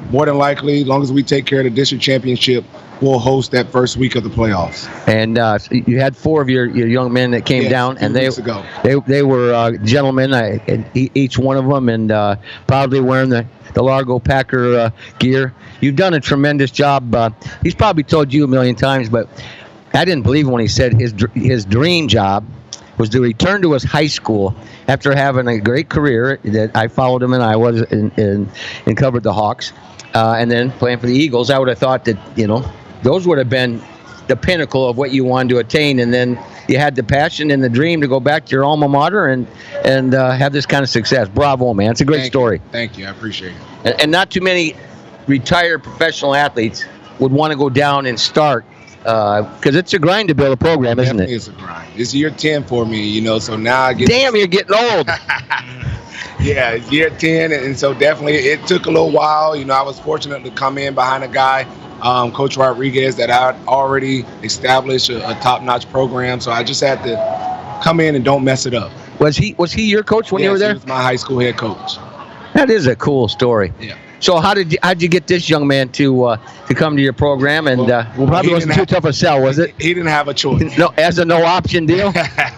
H: more than likely, as long as we take care of the district championship, we'll host that first week of the playoffs.
C: And uh, you had four of your, your young men that came
H: Yes,
C: down,
H: a few
C: and they
H: weeks ago.
C: they they were uh, gentlemen, uh, and e- each one of them, and uh, proudly wearing the, the Largo Packer uh, gear. You've done a tremendous job. Uh, he's probably told you a million times, but I didn't believe him when he said his dr- his dream job was to return to his high school after having a great career. That I followed him in Iowa and, and, and covered the Hawks, uh, and then playing for the Eagles. I would have thought that, you know, those would have been the pinnacle of what you wanted to attain, and then you had the passion and the dream to go back to your alma mater and and uh, have this kind of success. Bravo, man! It's a great
H: Thank
C: story.
H: You. Thank you. I appreciate it.
C: And, and not too many retired professional athletes would want to go down and start, because uh, it's a grind to build a program, isn't
H: Definitely
C: it?
H: It's a grind. It's year ten for me, you know, so now I get...
C: Damn, you're getting old.
H: Yeah, it's year ten, and so definitely it took a little while. You know, I was fortunate to come in behind a guy, um, Coach Rodriguez, that had already established a, a top-notch program, so I just had to come in and don't mess it up.
C: Was he was he your coach when
H: yes,
C: you were there?
H: He was my high school head coach.
C: That is a cool story.
H: Yeah.
C: So how did you, how'd you get this young man to uh, to come to your program? And
H: Well,
C: uh, well, probably
H: he
C: wasn't
H: didn't
C: too
H: have-
C: tough a sell, was it?
H: He didn't have a choice.
C: No, as a no option deal.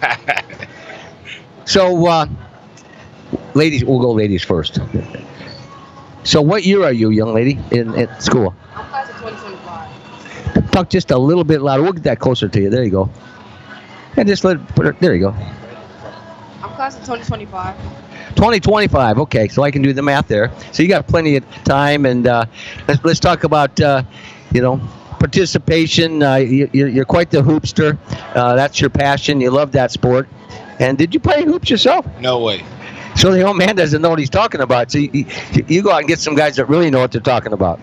C: So, uh, ladies, we'll go ladies first. So, what year are you, young lady, in at school?
I: I'm class of twenty twenty-five.
C: Talk just a little bit louder. We'll get that closer to you. There you go. And just let put it. There you go.
I: I'm class of twenty twenty-five.
C: twenty twenty-five. Okay, so I can do the math there. So you got plenty of time, and uh, let's, let's talk about uh, you know participation. Uh, you, you're, you're quite the hoopster. Uh, that's your passion. You love that sport. And did you play hoops yourself?
H: No way.
C: So the old man doesn't know what he's talking about. So you, you, you go out and get some guys that really know what they're talking about.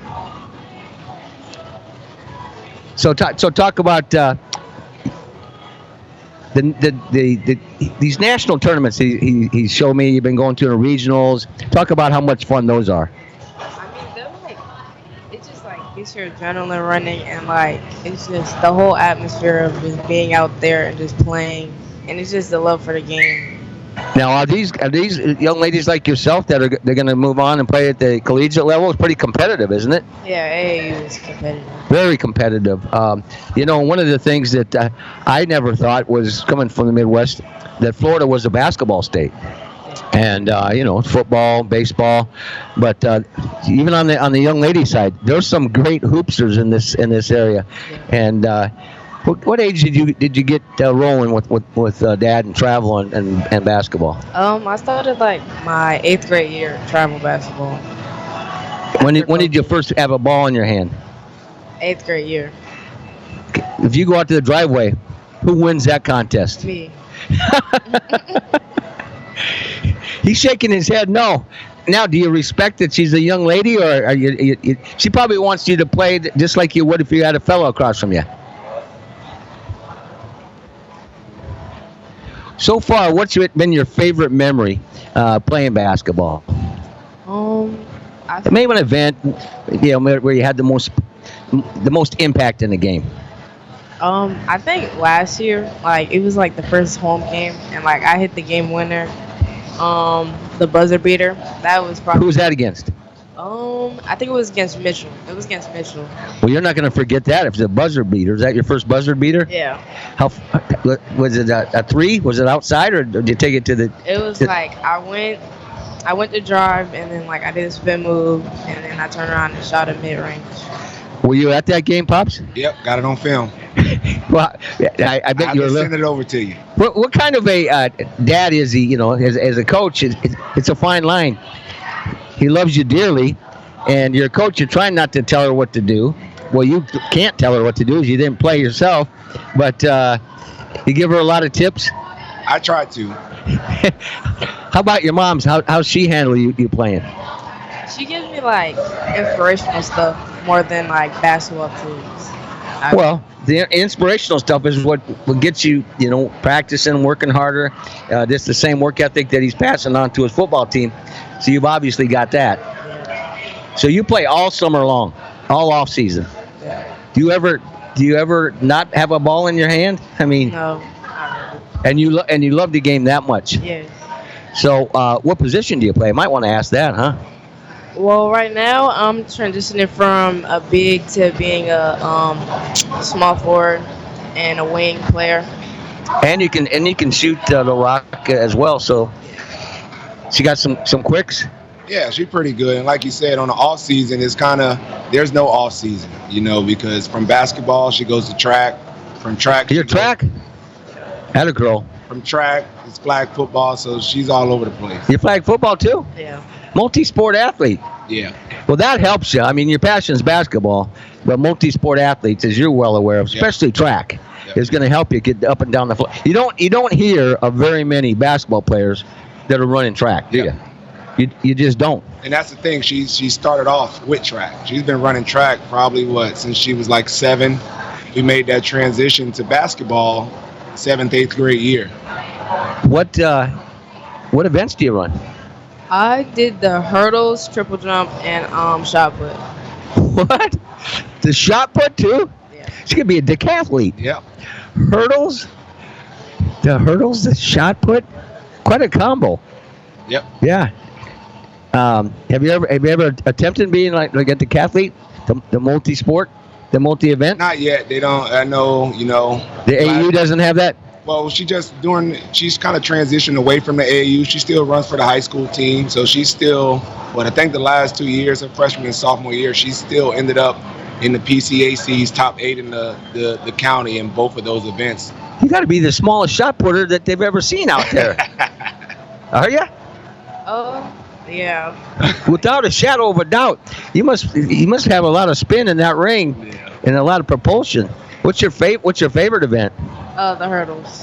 C: So, ta- so talk about uh, the, the, the the these national tournaments. He, he he showed me you've been going to the regionals. Talk about how much fun those are.
I: I mean, they're like, it just like gets your adrenaline running, and like it's just the whole atmosphere of just being out there and just playing, and it's just the love for the game.
C: Now, are these are these young ladies like yourself that are they're going to move on and play at the collegiate level? It's pretty competitive, isn't it?
I: Yeah, A A U is competitive.
C: Very competitive. Um, you know, one of the things that uh, I never thought was coming from the Midwest, that Florida was a basketball state, and uh, you know, football, baseball, but uh, even on the on the young lady side, there's some great hoopsters in this in this area. And uh, what, what age did you did you get uh, rolling with with, with uh, Dad and travel and, and, and basketball?
I: Um, I started like my eighth grade year travel basketball.
C: When did when did you first have a ball in your hand?
I: Eighth grade year.
C: If you go out to the driveway, who wins that contest?
I: Me.
C: He's shaking his head no. Now, do you respect that she's a young lady, or are you, you, you? She probably wants you to play just like you would if you had a fellow across from you. So far, what's been your favorite memory uh, playing basketball?
I: Um, I
C: Maybe an event, you know, where you had the most the most impact in the game.
I: Um, I think last year, like it was like the first home game, and like I hit the game winner, um, the buzzer beater. That was probably.
C: Who was that against?
I: Um, I think it was against Mitchell. It was against Mitchell.
C: Well, you're not going to forget that. If it's a buzzer beater, is that your first buzzer beater?
I: Yeah.
C: How was it? A, a three? Was it outside, or did you take it to the?
I: It was
C: to,
I: like I went, I went to drive, and then like I did a spin move, and then I turned around and shot a mid range.
C: Were you at that game, Pops?
H: Yep, got it on film.
C: Well, I, I bet
H: I
C: you were.
H: will
C: Li-
H: send it over to you.
C: what, what kind of a uh, dad is he? You know, as, as a coach, it's, it's a fine line. He loves you dearly, and you're a coach. You're trying not to tell her what to do. Well, you can't tell her what to do, as you didn't play yourself. But uh, you give her a lot of tips.
H: I tried to.
C: How about your mom's? How how's she handle you, you playing?
I: She gives me like inspirational stuff more than like basketball tools. I,
C: Well, the inspirational stuff is what, what gets you, you know, practicing, working harder. Uh, this the same work ethic that he's passing on to his football team. So you've obviously got that. So you play all summer long, all off season.
I: yeah.
C: Do you ever, do you ever not have a ball in your hand? I mean,
I: No. Not really.
C: and you lo- and you love the game that much.
I: Yes.
C: So uh, what position do you play? I might want to ask that, huh?
I: Well, right now I'm transitioning from a big to being a um, small forward and a wing player.
C: And you can and you can shoot uh, the rock as well. So she got some some quicks.
H: Yeah, she's pretty good. And like you said, on the off season, it's kind of there's no off season, you know, because from basketball she goes to track, from track.
C: Your track? Atta girl.
H: From track, it's flag football, so she's all over the place.
C: You flag football too?
I: Yeah.
C: Multi-sport athlete.
H: Yeah.
C: Well, that helps you. I mean, your passion is basketball, but multi-sport athletes, as you're well aware of, especially track,
H: Yep.
C: is going to help you get up and down the floor. You don't you don't hear of very many basketball players that are running track, do
H: Yep.
C: you? You you just don't.
H: And that's the thing. She she started off with track. She's been running track probably what since she was like seven. We made that transition to basketball seventh, eighth grade year.
C: What uh, what events do you run?
I: I did the hurdles, triple jump, and um, shot put.
C: What? The shot put too?
I: Yeah.
C: She could be a decathlete.
H: Yeah.
C: Hurdles, the hurdles, the shot put, quite a combo.
H: Yep.
C: Yeah. Um, have you ever have you ever attempted being like like a decathlete, the, the multi-sport, the multi-event?
H: Not yet. They don't. I know. You know.
C: The A U doesn't have that.
H: Well, she just doing. She's kind of transitioned away from the A A U. She still runs for the high school team, so she's still. But I think the last two years, her freshman and sophomore year, she still ended up in the P C A C's top eight in the the, the county in both of those events.
C: You got to be the smallest shot putter that they've ever seen out there. Are you?
I: Oh, yeah.
C: Without a shadow of a doubt, you must you must have a lot of spin in that ring,
H: Yeah.
C: and a lot of propulsion. What's your favorite? What's your favorite event?
I: Uh, the hurdles.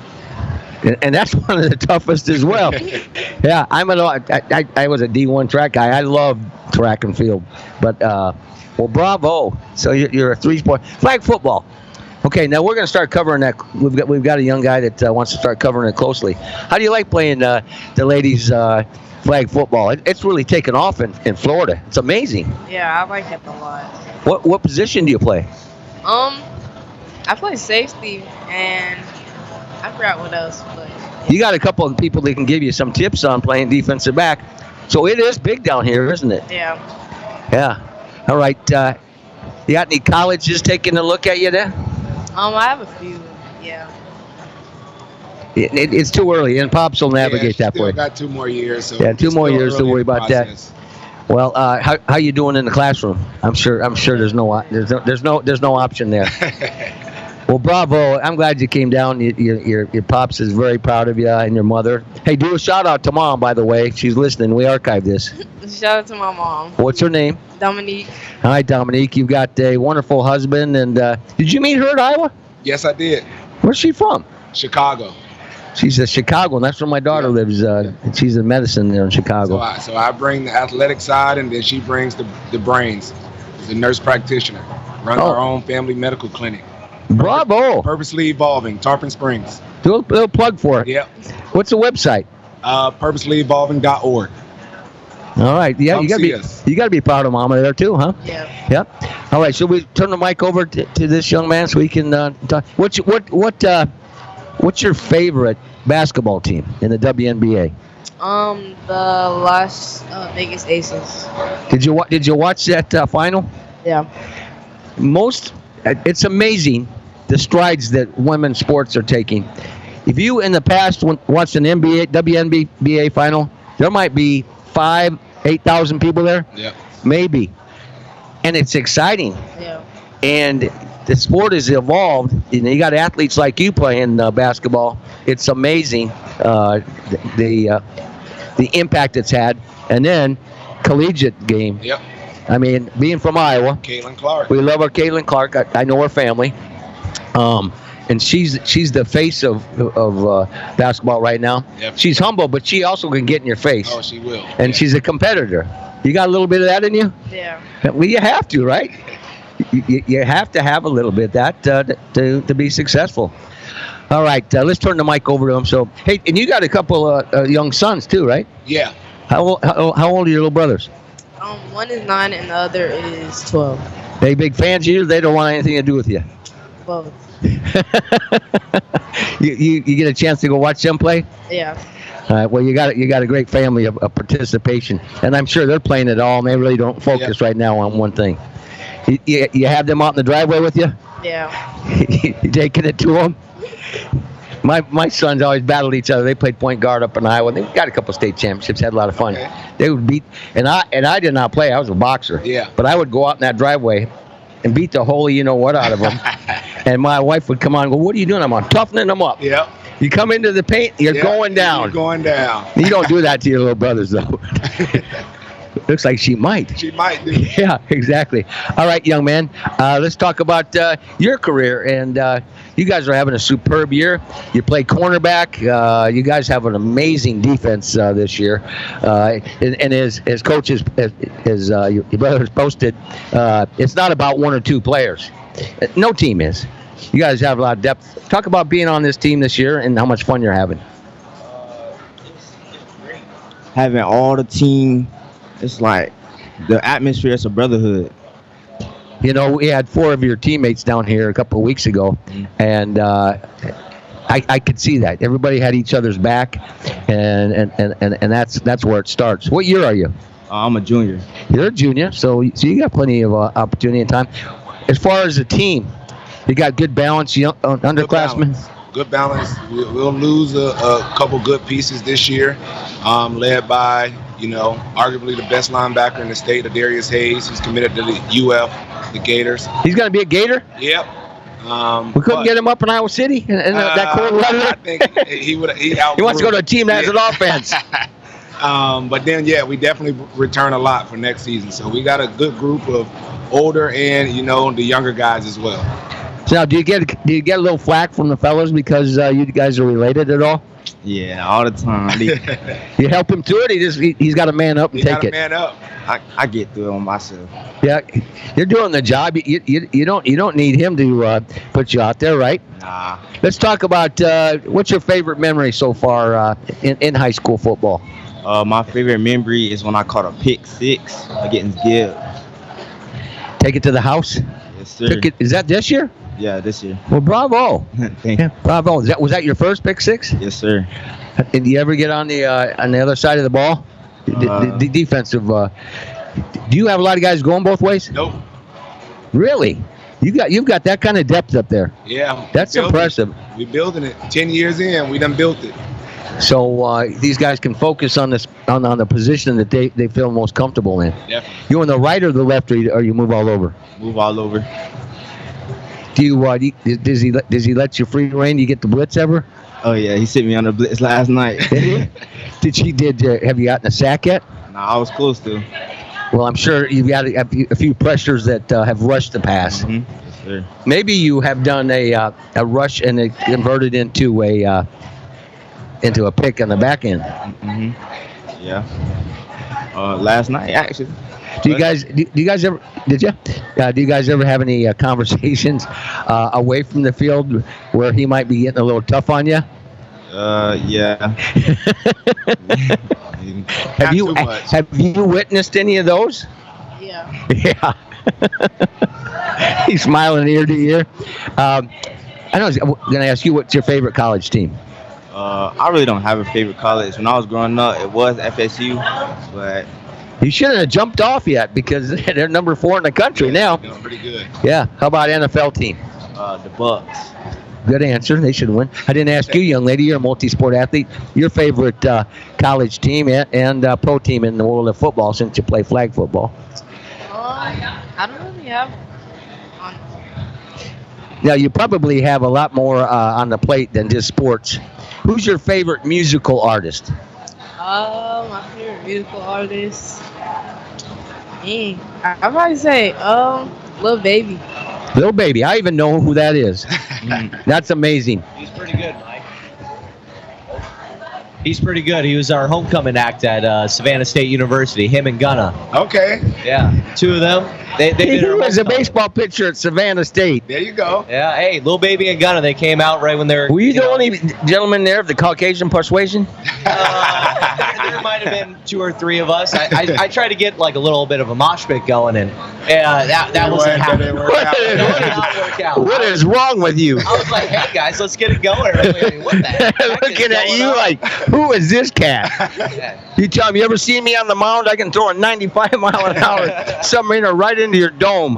C: And, and that's one of the toughest as well. Yeah, I'm a. I, I, I was a D one track guy. I love track and field, but uh, well, bravo. So you're, you're a three-sport flag football. Okay, now we're going to start covering that. We've got we've got a young guy that uh, wants to start covering it closely. How do you like playing uh, the ladies' uh, flag football? It, it's really taken off in, in Florida. It's amazing.
I: Yeah, I like it a lot.
C: What what position do you play?
I: Um, I play safety, and I forgot what else. But
C: You got a couple of people that can give you some tips on playing defensive back. So it is big down here, isn't it?
I: yeah.
C: Yeah. All right. Uh, you got any colleges taking a look at you there?
I: Um, I have a few. Yeah.
C: It, it, it's too early, and Pops will navigate
H: yeah,
C: that
H: still
C: way.
H: got two more years. So
C: Yeah, two
H: it's
C: more
H: still
C: years to
H: early in
C: worry
H: the
C: about that.
H: process.
C: Well, uh, how how you doing in the classroom? I'm sure I'm sure there's no o- there's no there's no there's no option there. Well, bravo! I'm glad you came down. You, your your your pops is very proud of you and your mother. Hey, do a shout out to Mom, by the way. She's listening. We archived this.
I: Shout out to my mom,
C: What's her name?
I: Dominique.
C: Hi, Dominique. You've got a wonderful husband. And uh, did you meet her at Iowa?
H: Yes, I did.
C: Where's she from?
H: Chicago.
C: She's a Chicago, and that's where my daughter
H: Yeah.
C: lives. Uh, she's in medicine there in Chicago.
H: So I, so I bring the athletic side, and then she brings the, the brains. She's a nurse practitioner. Runs
C: Oh.
H: our own family medical clinic.
C: Bravo!
H: Purposely Evolving, Tarpon Springs.
C: Do a little plug for it.
H: Yep.
C: What's the website?
H: Uh, purposely evolving dot org.
C: All right. Yeah,
H: Come
C: you gotta
H: see
C: be
H: us.
C: you gotta be proud of Mama there too, huh?
I: Yeah.
C: Yep. All right. So we turn the mic over to, to this young man so we can uh, talk. What's your- what what uh, what's your favorite basketball team in the W N B A?
I: Um, the Las uh, Vegas Aces.
C: Did you wa- did you watch that uh, final?
I: Yeah.
C: Most it's amazing the strides that women's sports are taking. If you in the past w- watched an N B A W N B A final, there might be five, eight thousand people there,
H: Yep.
C: maybe, and it's exciting.
I: Yeah.
C: And the sport has evolved. You know, you got athletes like you playing uh, basketball. It's amazing uh, the the, uh, the impact it's had. And then collegiate game.
H: Yep.
C: I mean, being from Iowa,
H: Caitlin Clark.
C: we love our Caitlin Clark. I, I know her family, um, and she's she's the face of of uh, basketball right now.
H: Yep.
C: She's humble, but she also can get in your face,
H: Oh, she will.
C: and
H: Yeah.
C: she's a competitor. You got a little bit of that in you?
I: Yeah.
C: Well, you have to, right? You, you, you have to have a little bit of that uh, to to be successful. All right, uh, let's turn the mic over to him. So, hey, and you got a couple of uh, young sons too, right?
H: Yeah.
C: How old, how, how old are your little brothers?
I: Um, one is nine and the other is twelve.
C: They big fans of you? They don't want anything to do with you.
I: Both.
C: you, you you get a chance to go watch them play?
I: Yeah.
C: All right. Well, you got you got a great family of, of participation, and I'm sure they're playing it all, and they really don't focus
F: Yeah.
C: right now on one thing. You, you, you have them out in the driveway with you?
I: Yeah.
C: You taking it to them? My my sons always battled each other. They played point guard up in Iowa. They got a couple state championships. Had a lot of fun.
F: Okay.
C: They would beat, and I and I did not play. I was a boxer.
F: Yeah.
C: But I would go out in that driveway and beat the holy you know what out of them. And my wife would come on and go, "What are you doing?" I'm on toughening them up.
F: Yep.
C: You come into the paint, you're
F: Yep.
C: going down.
F: You're going down.
C: You don't do that to your little brothers, though. Looks like she might.
F: She might do.
C: Yeah, exactly. All right, young man. Uh, let's talk about uh, your career. And uh, you guys are having a superb year. You play cornerback. Uh, you guys have an amazing defense uh, this year. Uh, and, and as, as coach has, as, as uh, your, your brother has posted, uh, it's not about one or two players. No team is. You guys have a lot of depth. Talk about being on this team this year and how much fun you're having.
J: Having all the team, it's like the atmosphere. It's a brotherhood.
C: You know, we had four of your teammates down here a couple of weeks ago, and uh, I, I could see that. Everybody had each other's back, and and, and, and, and that's that's where it starts. What year are you?
J: Uh, I'm a junior.
C: You're a junior, so, so you got plenty of uh, opportunity and time. As far as the team, you got good balance, young, uh, underclassmen?
F: Good balance. We- We'll lose a, a couple good pieces this year, um, led by, you know, arguably the best linebacker in the state, Adarius Hayes. He's committed to the U F, the Gators.
C: He's going to be a Gator?
F: Yep. Um,
C: We couldn't
F: but,
C: get him up in Iowa City in, in uh, that
F: uh,
C: cold weather?
F: I think he would. He,
C: He wants to go to a team that has an
F: Yeah.
C: offense.
F: Um, but then, yeah, we definitely return a lot for next season. So we got a good group of older and, you know, the younger guys as well.
C: So now, do you get do you get a little flack from the fellas because uh, you guys are related at all?
J: Yeah, all the time. They-
C: You help him through it. He just he, he's got to man up and
F: You
C: take
F: got to
C: it.
F: man up.
J: I, I get through it on myself.
C: Yeah, you're doing the job. You you, you don't you don't need him to uh, put you out there, right?
J: Nah.
C: Let's talk about uh, what's your favorite memory so far uh, in in high school football.
J: Uh, my favorite memory is when I caught a pick six against Gibbs.
C: Take it to the house.
J: Yes, sir.
C: Pick it. Is that this year?
J: Yeah, this year.
C: Well, bravo.
J: Thank
C: Yeah,
J: you.
C: bravo. Is that was that your first pick six?
J: Yes, sir.
C: Did you ever get on the uh, on the other side of the ball? The, the-
J: Uh,
C: the defensive. Uh, do you have a lot of guys going both ways?
F: Nope.
C: Really? You got you've got that kind of depth up there.
F: Yeah.
C: That's
F: we building
C: impressive.
F: it. We building it. Ten years in, we done built it.
C: So uh, these guys can focus on this on, on the position that they, they feel most comfortable in.
F: Definitely.
C: You on the right or the left, or you, or you move all over?
J: Move all over.
C: Do you, uh, do you does he let- does he let you free reign? Do you get the blitz ever?
J: Oh yeah, he sent me on the blitz last night.
C: Did she did uh, have you gotten a sack yet?
J: Nah, I was close to.
C: Well, I'm sure you've got a, a few- a few pressures that uh, have rushed the pass.
J: Mhm. Yes, sir.
C: Maybe you have done a uh, a rush and it converted into a uh, into a pick on the back end.
J: hmm Yeah. Uh, last night actually.
C: Do you guys do, do you guys ever did you uh, do you guys ever have any uh, conversations uh, away from the field where he might be getting a little tough on you?
J: Uh, yeah.
C: Have
F: Not
C: you
F: too much.
C: have you witnessed any of those?
I: Yeah.
C: Yeah. He's smiling ear to ear. Um, I know. I was going to ask you, what's your favorite college team?
J: Uh, I really don't have a favorite college. When I was growing up, it was F S U, but
C: You shouldn't have jumped off yet because they're number four in the country now.
F: Doing pretty good.
C: Yeah. How about N F L team?
J: uh, the Bucks.
C: Good answer. They should win. I didn't ask you, young lady. You're a multi-sport athlete. Your favorite uh, college team and, and uh, pro team in the world of football, since you play flag football.
I: Um, I don't really have on.
C: Now, you probably have a lot more uh, on the plate than just sports. Who's your favorite musical artist?
I: Uh, my favorite musical artist. Dang, I I'd probably say um, Lil Baby.
C: Lil Baby. I even know who that is. That's amazing.
D: He's pretty good, Mike. He's pretty good. He was our homecoming act at uh, Savannah State University. Him and Gunna.
F: Okay.
D: Yeah, two of them. They they did
C: He
D: our
C: was a
D: homecoming.
C: baseball pitcher at Savannah State.
F: There you go.
D: Yeah, hey, Lil Baby and Gunna. They came out right when they were.
C: Were you the
D: know,
C: only gentleman there of the Caucasian persuasion?
D: Uh, they're, they're might have been two or three of us. I, I, I tried to get like a little bit of a mosh pit going, and uh, that that wasn't happening.
C: What is,
D: That did not work out.
C: what is wrong with you?
D: I was like, hey guys, let's get it going. Like, what the heck is
C: Looking at
D: going
C: you
D: on?
C: like, who is this cat?
D: Yeah.
C: You tell me, you ever seen me on the mound? I can throw a ninety-five mile an hour submariner right into your dome.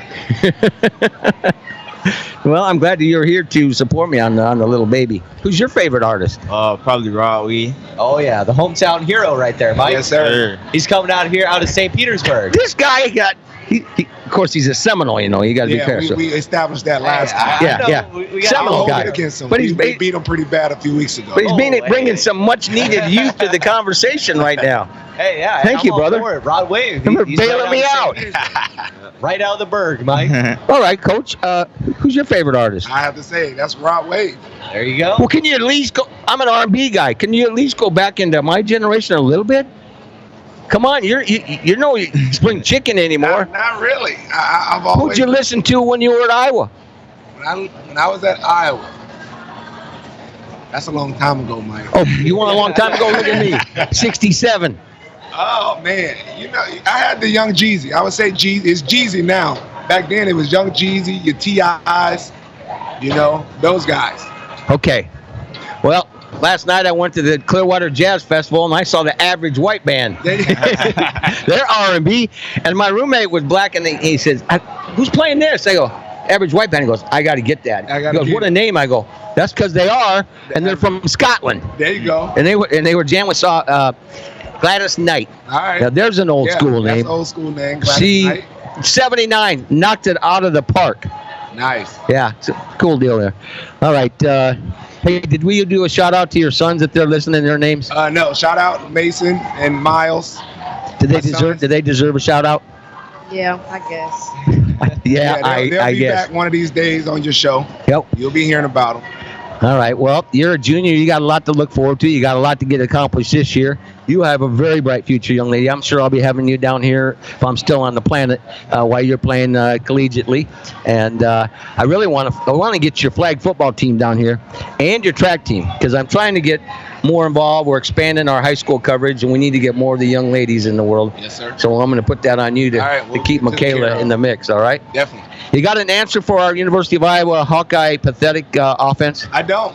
C: Well, I'm glad that you're here to support me on the, on the little baby. Who's your favorite artist?
J: Uh, probably Rod Wee.
D: Oh yeah, the hometown hero right there, Mike.
H: Yes, sir.
D: He's coming out here out of Saint Petersburg.
C: This guy got, he, he, of course, he's a Seminole, you know. You got to be
H: Yeah,
C: careful.
H: we, we established that last
D: Hey, I-
H: time.
D: I
C: Yeah,
D: know,
C: yeah.
D: We, we got
C: Seminole
H: Hold
C: guy.
H: it against him.
C: But
H: we,
C: he's-
H: we beat him pretty bad a few weeks ago.
C: But he's
D: Oh,
C: being,
D: hey.
C: bringing some much needed youth to the conversation right now.
D: Hey, yeah.
C: Thank
D: I'm
C: you,
D: all
C: brother.
D: for it. Rod Wave.
C: You're
D: he's
C: bailing
D: right
C: me
D: out.
C: out.
D: of Saint Petersburg. Right out of the Berg, Mike.
C: All right, Coach. Uh, who's your favorite artist?
H: I have to say, that's Rod Wave.
D: There you go.
C: Well, can you at least go? I'm an R and B guy. Can you at least go back into my generation a little bit? Come on, you're you, you know spring chicken anymore.
H: Not, not really. I, I've
C: Who'd
H: always.
C: you listen to when you were at Iowa?
H: When I, when I was at Iowa. That's a long time ago, Mike.
C: Oh, you want a long time ago? Look at me, sixty-seven.
H: Oh man, you know, I had the Young Jeezy. I would say Jeezy. It's Jeezy now. Back then, it was Young Jeezy, your T I's, you know, those guys.
C: Okay. Well, last night I went to the Clearwater Jazz Festival and I saw the Average White Band.
H: They-
C: They're R and B, and my roommate was black, and he, he says, I, "Who's playing this?" I go, "Average White Band." He goes, "I got to get that."
H: I
C: He
H: gotta
C: goes,
H: get
C: "What a
H: it."
C: name!" I go, "That's because they are, and they're from Scotland."
H: there you go.
C: And they were and they were jamming with uh, Gladys Knight.
H: All right.
C: Now there's an old
H: Yeah,
C: school
H: that's
C: name.
H: old school name. Gladys
C: She
H: Knight.
C: seventy-nine knocked it out of the park.
H: Nice.
C: Yeah, it's a cool deal there. All right. Uh, hey, did we do a shout out to your sons if they're listening? Their names?
H: Uh, no, shout out Mason and Miles.
C: Did they
H: my
C: deserve?
H: sons.
C: Did they deserve a shout out?
I: Yeah, I guess.
C: Yeah,
H: they'll,
C: I,
H: they'll
C: I
H: be
C: guess.
H: back one of these days on your show.
C: Yep.
H: You'll be hearing about them.
C: All right. Well, you're a junior. You got a lot to look forward to. You got a lot to get accomplished this year. You have a very bright future, young lady. I'm sure I'll be having you down here if I'm still on the planet uh, while you're playing uh, collegiately. And uh, I really want to I want to get your flag football team down here and your track team because I'm trying to get more involved. We're expanding our high school coverage, and we need to get more of the young ladies in the world.
H: Yes, sir.
C: So I'm going to put that on you to,
H: All right,
C: to
H: we'll
C: keep
H: get taken care
C: Michaela
H: of.
C: in the mix. All right.
H: Definitely.
C: You got an answer for our University of Iowa Hawkeye pathetic uh, offense?
H: I don't.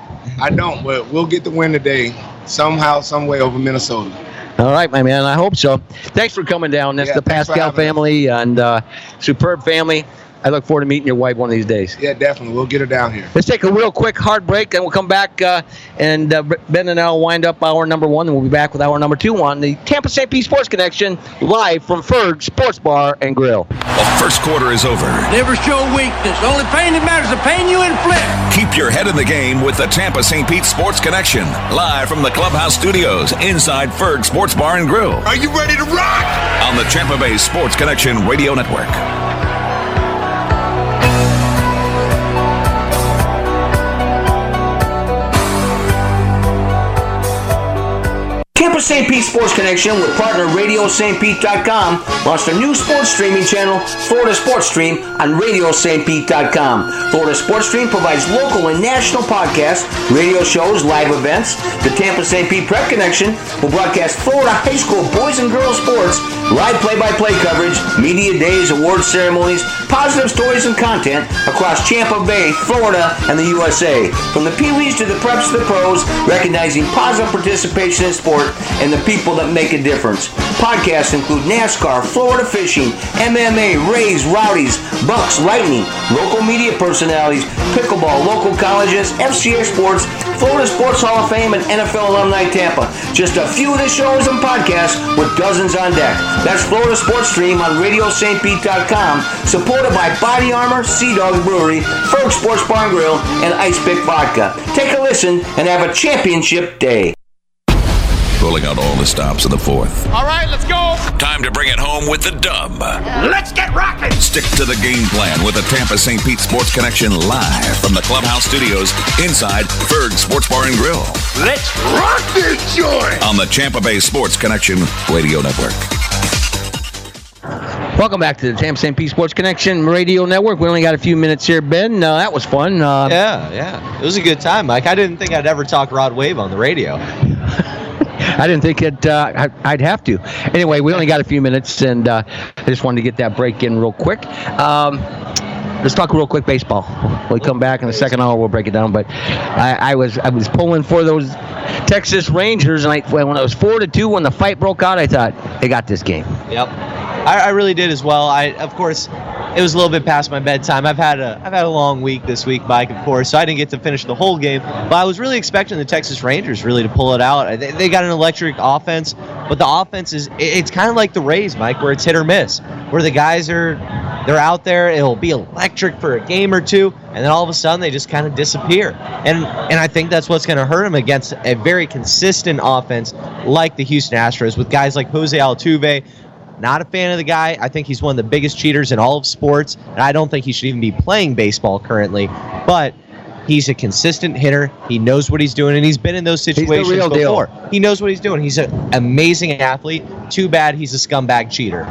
H: I don't, but we'll get the win today somehow, some way over Minnesota.
C: All right, my man. I hope so. Thanks for coming down. That's
H: Yeah,
C: the
H: thanks for
C: Pascal
H: having us.
C: family and uh, superb family. I look forward to meeting your wife one of these days.
H: Yeah, definitely. We'll get her down here.
C: Let's take a real quick hard break, and we'll come back uh, and uh, Ben and I will wind up hour number one, and we'll be back with hour number two on the Tampa Saint Pete Sports Connection live from Ferg Sports Bar and Grill.
B: The first quarter is over.
K: Never show weakness. The only pain that matters is the pain you inflict.
B: Keep your head in the game with the Tampa Saint Pete Sports Connection, live from the Clubhouse Studios inside Ferg Sports Bar and Grill.
K: Are you ready to rock?
B: On the Tampa Bay Sports Connection Radio Network.
C: Tampa Saint Pete Sports Connection with partner Radio Saint Pete dot com launched a new sports streaming channel, Florida Sports Stream, on Radio Saint Pete dot com. Florida Sports Stream provides local and national podcasts, radio shows, live events. The Tampa Saint Pete Prep Connection will broadcast Florida high school boys and girls sports, live play-by-play coverage, media days, award ceremonies, positive stories and content across Tampa Bay, Florida, and the U S A. From the Pee-wees to the preps to the pros, recognizing positive participation in sport and the people that make a difference. Podcasts include NASCAR, Florida fishing, M M A, Rays, Rowdies, Bucks, Lightning, local media personalities, pickleball, local colleges, F C A Sports, Florida Sports Hall of Fame, and N F L Alumni Tampa. Just a few of the shows and podcasts with dozens on deck. That's Florida Sports Stream on Radio Saint Pete dot com, supported by Body Armor, Sea Dog Brewery, Ferg Sports Bar and Grill, and Ice Pick Vodka. Take a listen and have a championship day.
B: Rolling out all the stops in the fourth.
K: All right, let's go.
B: Time to bring it home with the dub.
K: Let's get rocking.
B: Stick to the game plan with the Tampa Saint Pete Sports Connection live from the Clubhouse Studios inside Ferg Sports Bar and Grill.
K: Let's rock this joint.
B: On the Tampa Bay Sports Connection Radio Network.
C: Welcome back to the Tampa Saint Pete Sports Connection Radio Network. We only got a few minutes here, Ben. Uh, that was fun. Uh,
D: Yeah, yeah. It was a good time, Mike. I didn't think I'd ever talk Rod Wave on the radio.
C: I didn't think it. Uh, I, I'd have to. Anyway, we only got a few minutes, and uh, I just wanted to get that break in real quick. Um, Let's talk real quick baseball. When we come back in the second hour, we'll break it down. But I, I was I was pulling for those Texas Rangers, and I, when it was four to two, when the fight broke out, I thought they got this game.
D: Yep, I, I really did as well. I of course, it was a little bit past my bedtime. I've had a I've had a long week this week, Mike, of course, so I didn't get to finish the whole game. But I was really expecting the Texas Rangers really to pull it out. They, they got an electric offense, but the offense is it's kind of like the Rays, Mike, where it's hit or miss, where the guys are they're out there, it'll be electric for a game or two, and then all of a sudden they just kind of disappear. And and I think that's what's going to hurt them against a very consistent offense like the Houston Astros with guys like Jose Altuve. Not a fan of the guy. I think he's one of the biggest cheaters in all of sports, and I don't think he should even be playing baseball currently. But he's a consistent hitter. He knows what he's doing, and he's been in those situations
C: he's the real
D: before.
C: Deal.
D: He knows what he's doing. He's an amazing athlete. Too bad he's a scumbag cheater.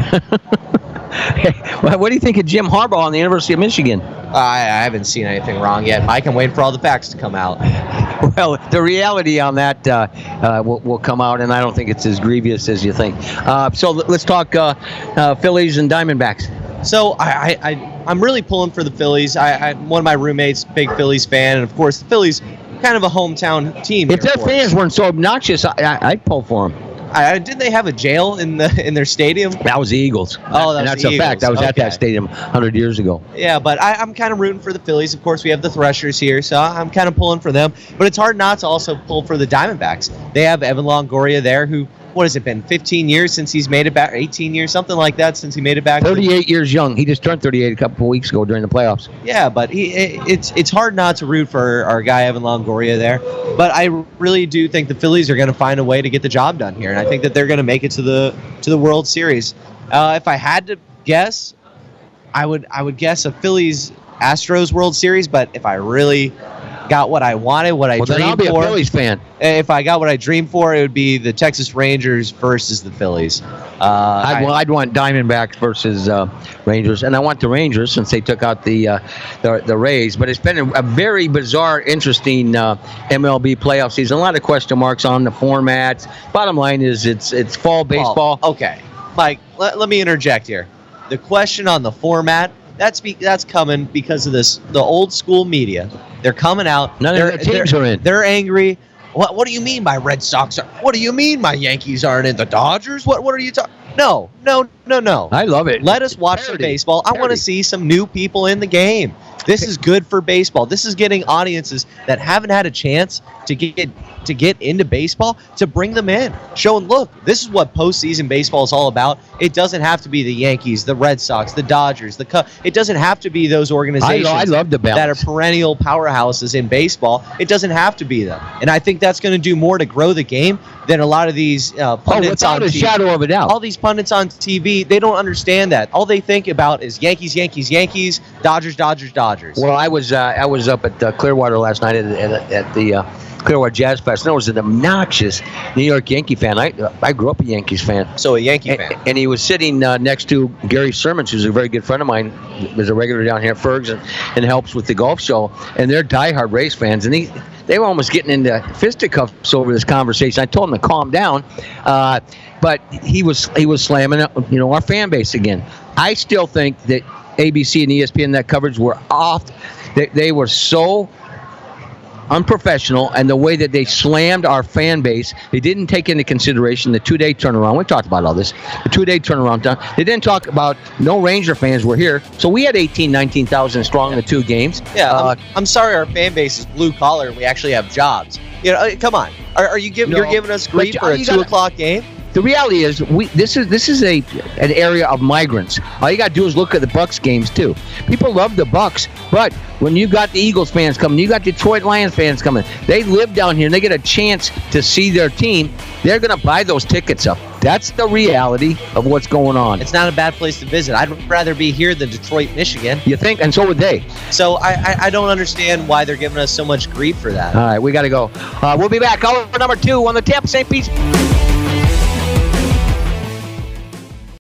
C: Well, what do you think of Jim Harbaugh on the University of Michigan?
D: I, I haven't seen anything wrong yet, Mike. I'm waiting for all the facts to come out.
C: Well, the reality on that uh, uh, will, will come out, and I don't think it's as grievous as you think. Uh, so let's talk uh, uh, Phillies and Diamondbacks.
D: So I, I, I, I'm really pulling for the Phillies. I, I, one of my roommates, big Phillies fan, and of course the Phillies, kind of a hometown team.
C: If their fans weren't so obnoxious, I, I, I'd pull for them.
D: I, didn't they have a jail in the in their stadium?
C: That was the Eagles.
D: Oh, that
C: and
D: was
C: that's
D: the
C: a
D: Eagles.
C: fact. I was
D: okay.
C: at that stadium one hundred years ago.
D: Yeah, but I, I'm kind of rooting for the Phillies. Of course, we have the Threshers here, so I'm kind of pulling for them. But it's hard not to also pull for the Diamondbacks. They have Evan Longoria there, who, what has it been, fifteen years since he's made it back, eighteen years, something like that, since he made it back.
C: thirty-eight years young. He just turned thirty-eight a couple of weeks ago during the playoffs.
D: Yeah, but he, it, it's it's hard not to root for our guy Evan Longoria there. But I really do think the Phillies are going to find a way to get the job done here, and I think that they're going to make it to the to the World Series. Uh, if I had to guess, I would I would guess a Phillies Astros World Series. But if I really got what I wanted, what I
C: well,
D: dreamed
C: then I'll be
D: for,
C: a Phillies fan.
D: If I got what I dreamed for, it would be the Texas Rangers versus the Phillies. Uh,
C: I'd,
D: I,
C: well, I'd want Diamondbacks versus uh, Rangers, and I want the Rangers since they took out the uh, the, the Rays. But it's been a, a very bizarre, interesting uh, M L B playoff season. A lot of question marks on the formats. Bottom line is, it's it's fall baseball.
D: Well, okay, Mike, let, let me interject here. The question on the format. That's be, that's coming because of this the old school media. They're coming out.
C: None
D: they're,
C: of the teams
D: they're,
C: are in.
D: They're angry. What What do you mean my Red Sox are? What do you mean my Yankees aren't in? The Dodgers? What What are you talking? No, no, no, no.
C: I love it.
D: Let us watch some baseball. I want to see some new people in the game. This is good for baseball. This is getting audiences that haven't had a chance to get to get into baseball to bring them in. Showing, look, this is what postseason baseball is all about. It doesn't have to be the Yankees, the Red Sox, the Dodgers, the Cubs. It doesn't have to be those organizations
C: I, I love the
D: that are perennial powerhouses in baseball. It doesn't have to be them. And I think that's going to do more to grow the game than a lot of these uh, pundits
C: oh, without
D: on
C: a
D: T V.
C: shadow of a doubt.
D: All these pundits on T V, they don't understand that. All they think about is Yankees, Yankees, Yankees, Dodgers, Dodgers, Dodgers.
C: Well, I was uh, I was up at uh, Clearwater last night at, at, at the uh, Clearwater Jazz Fest, and I was an obnoxious New York Yankee fan. I I grew up a Yankees fan.
D: So a Yankee
C: and,
D: fan.
C: And he was sitting uh, next to Gary Sermons, who's a very good friend of mine, was a regular down here at Fergs and, and helps with the golf show. And they're diehard Rays fans, and he, they were almost getting into fisticuffs over this conversation. I told him to calm down, uh, but he was he was slamming you know our fan base again. I still think that A B C and E S P N, that coverage were off. They, they were so unprofessional, and the way that they slammed our fan base, they didn't take into consideration the two-day turnaround. We talked about all this. The two-day turnaround time. They didn't talk about no Ranger fans were here. So we had eighteen, nineteen thousand strong in the two games.
D: Yeah,
C: uh,
D: I'm, I'm sorry our fan base is blue collar and we actually have jobs. You know, come on. Are, are you giving
C: No,
D: you're giving us grief
C: but
D: for a
C: you
D: two
C: gotta-
D: o'clock game?
C: The reality is, we this is this is a an area of migrants. All you got to do is look at the Bucks games too. People love the Bucks, but when you got the Eagles fans coming, you got Detroit Lions fans coming. They live down here and they get a chance to see their team. They're going to buy those tickets up. That's the reality of what's going on.
D: It's not a bad place to visit. I'd rather be here than Detroit, Michigan.
C: You think? And so would they.
D: So I, I, I don't understand why they're giving us so much grief for that.
C: All right, we got to go. Uh, we'll be back. Caller number two on the Tampa Saint Pete.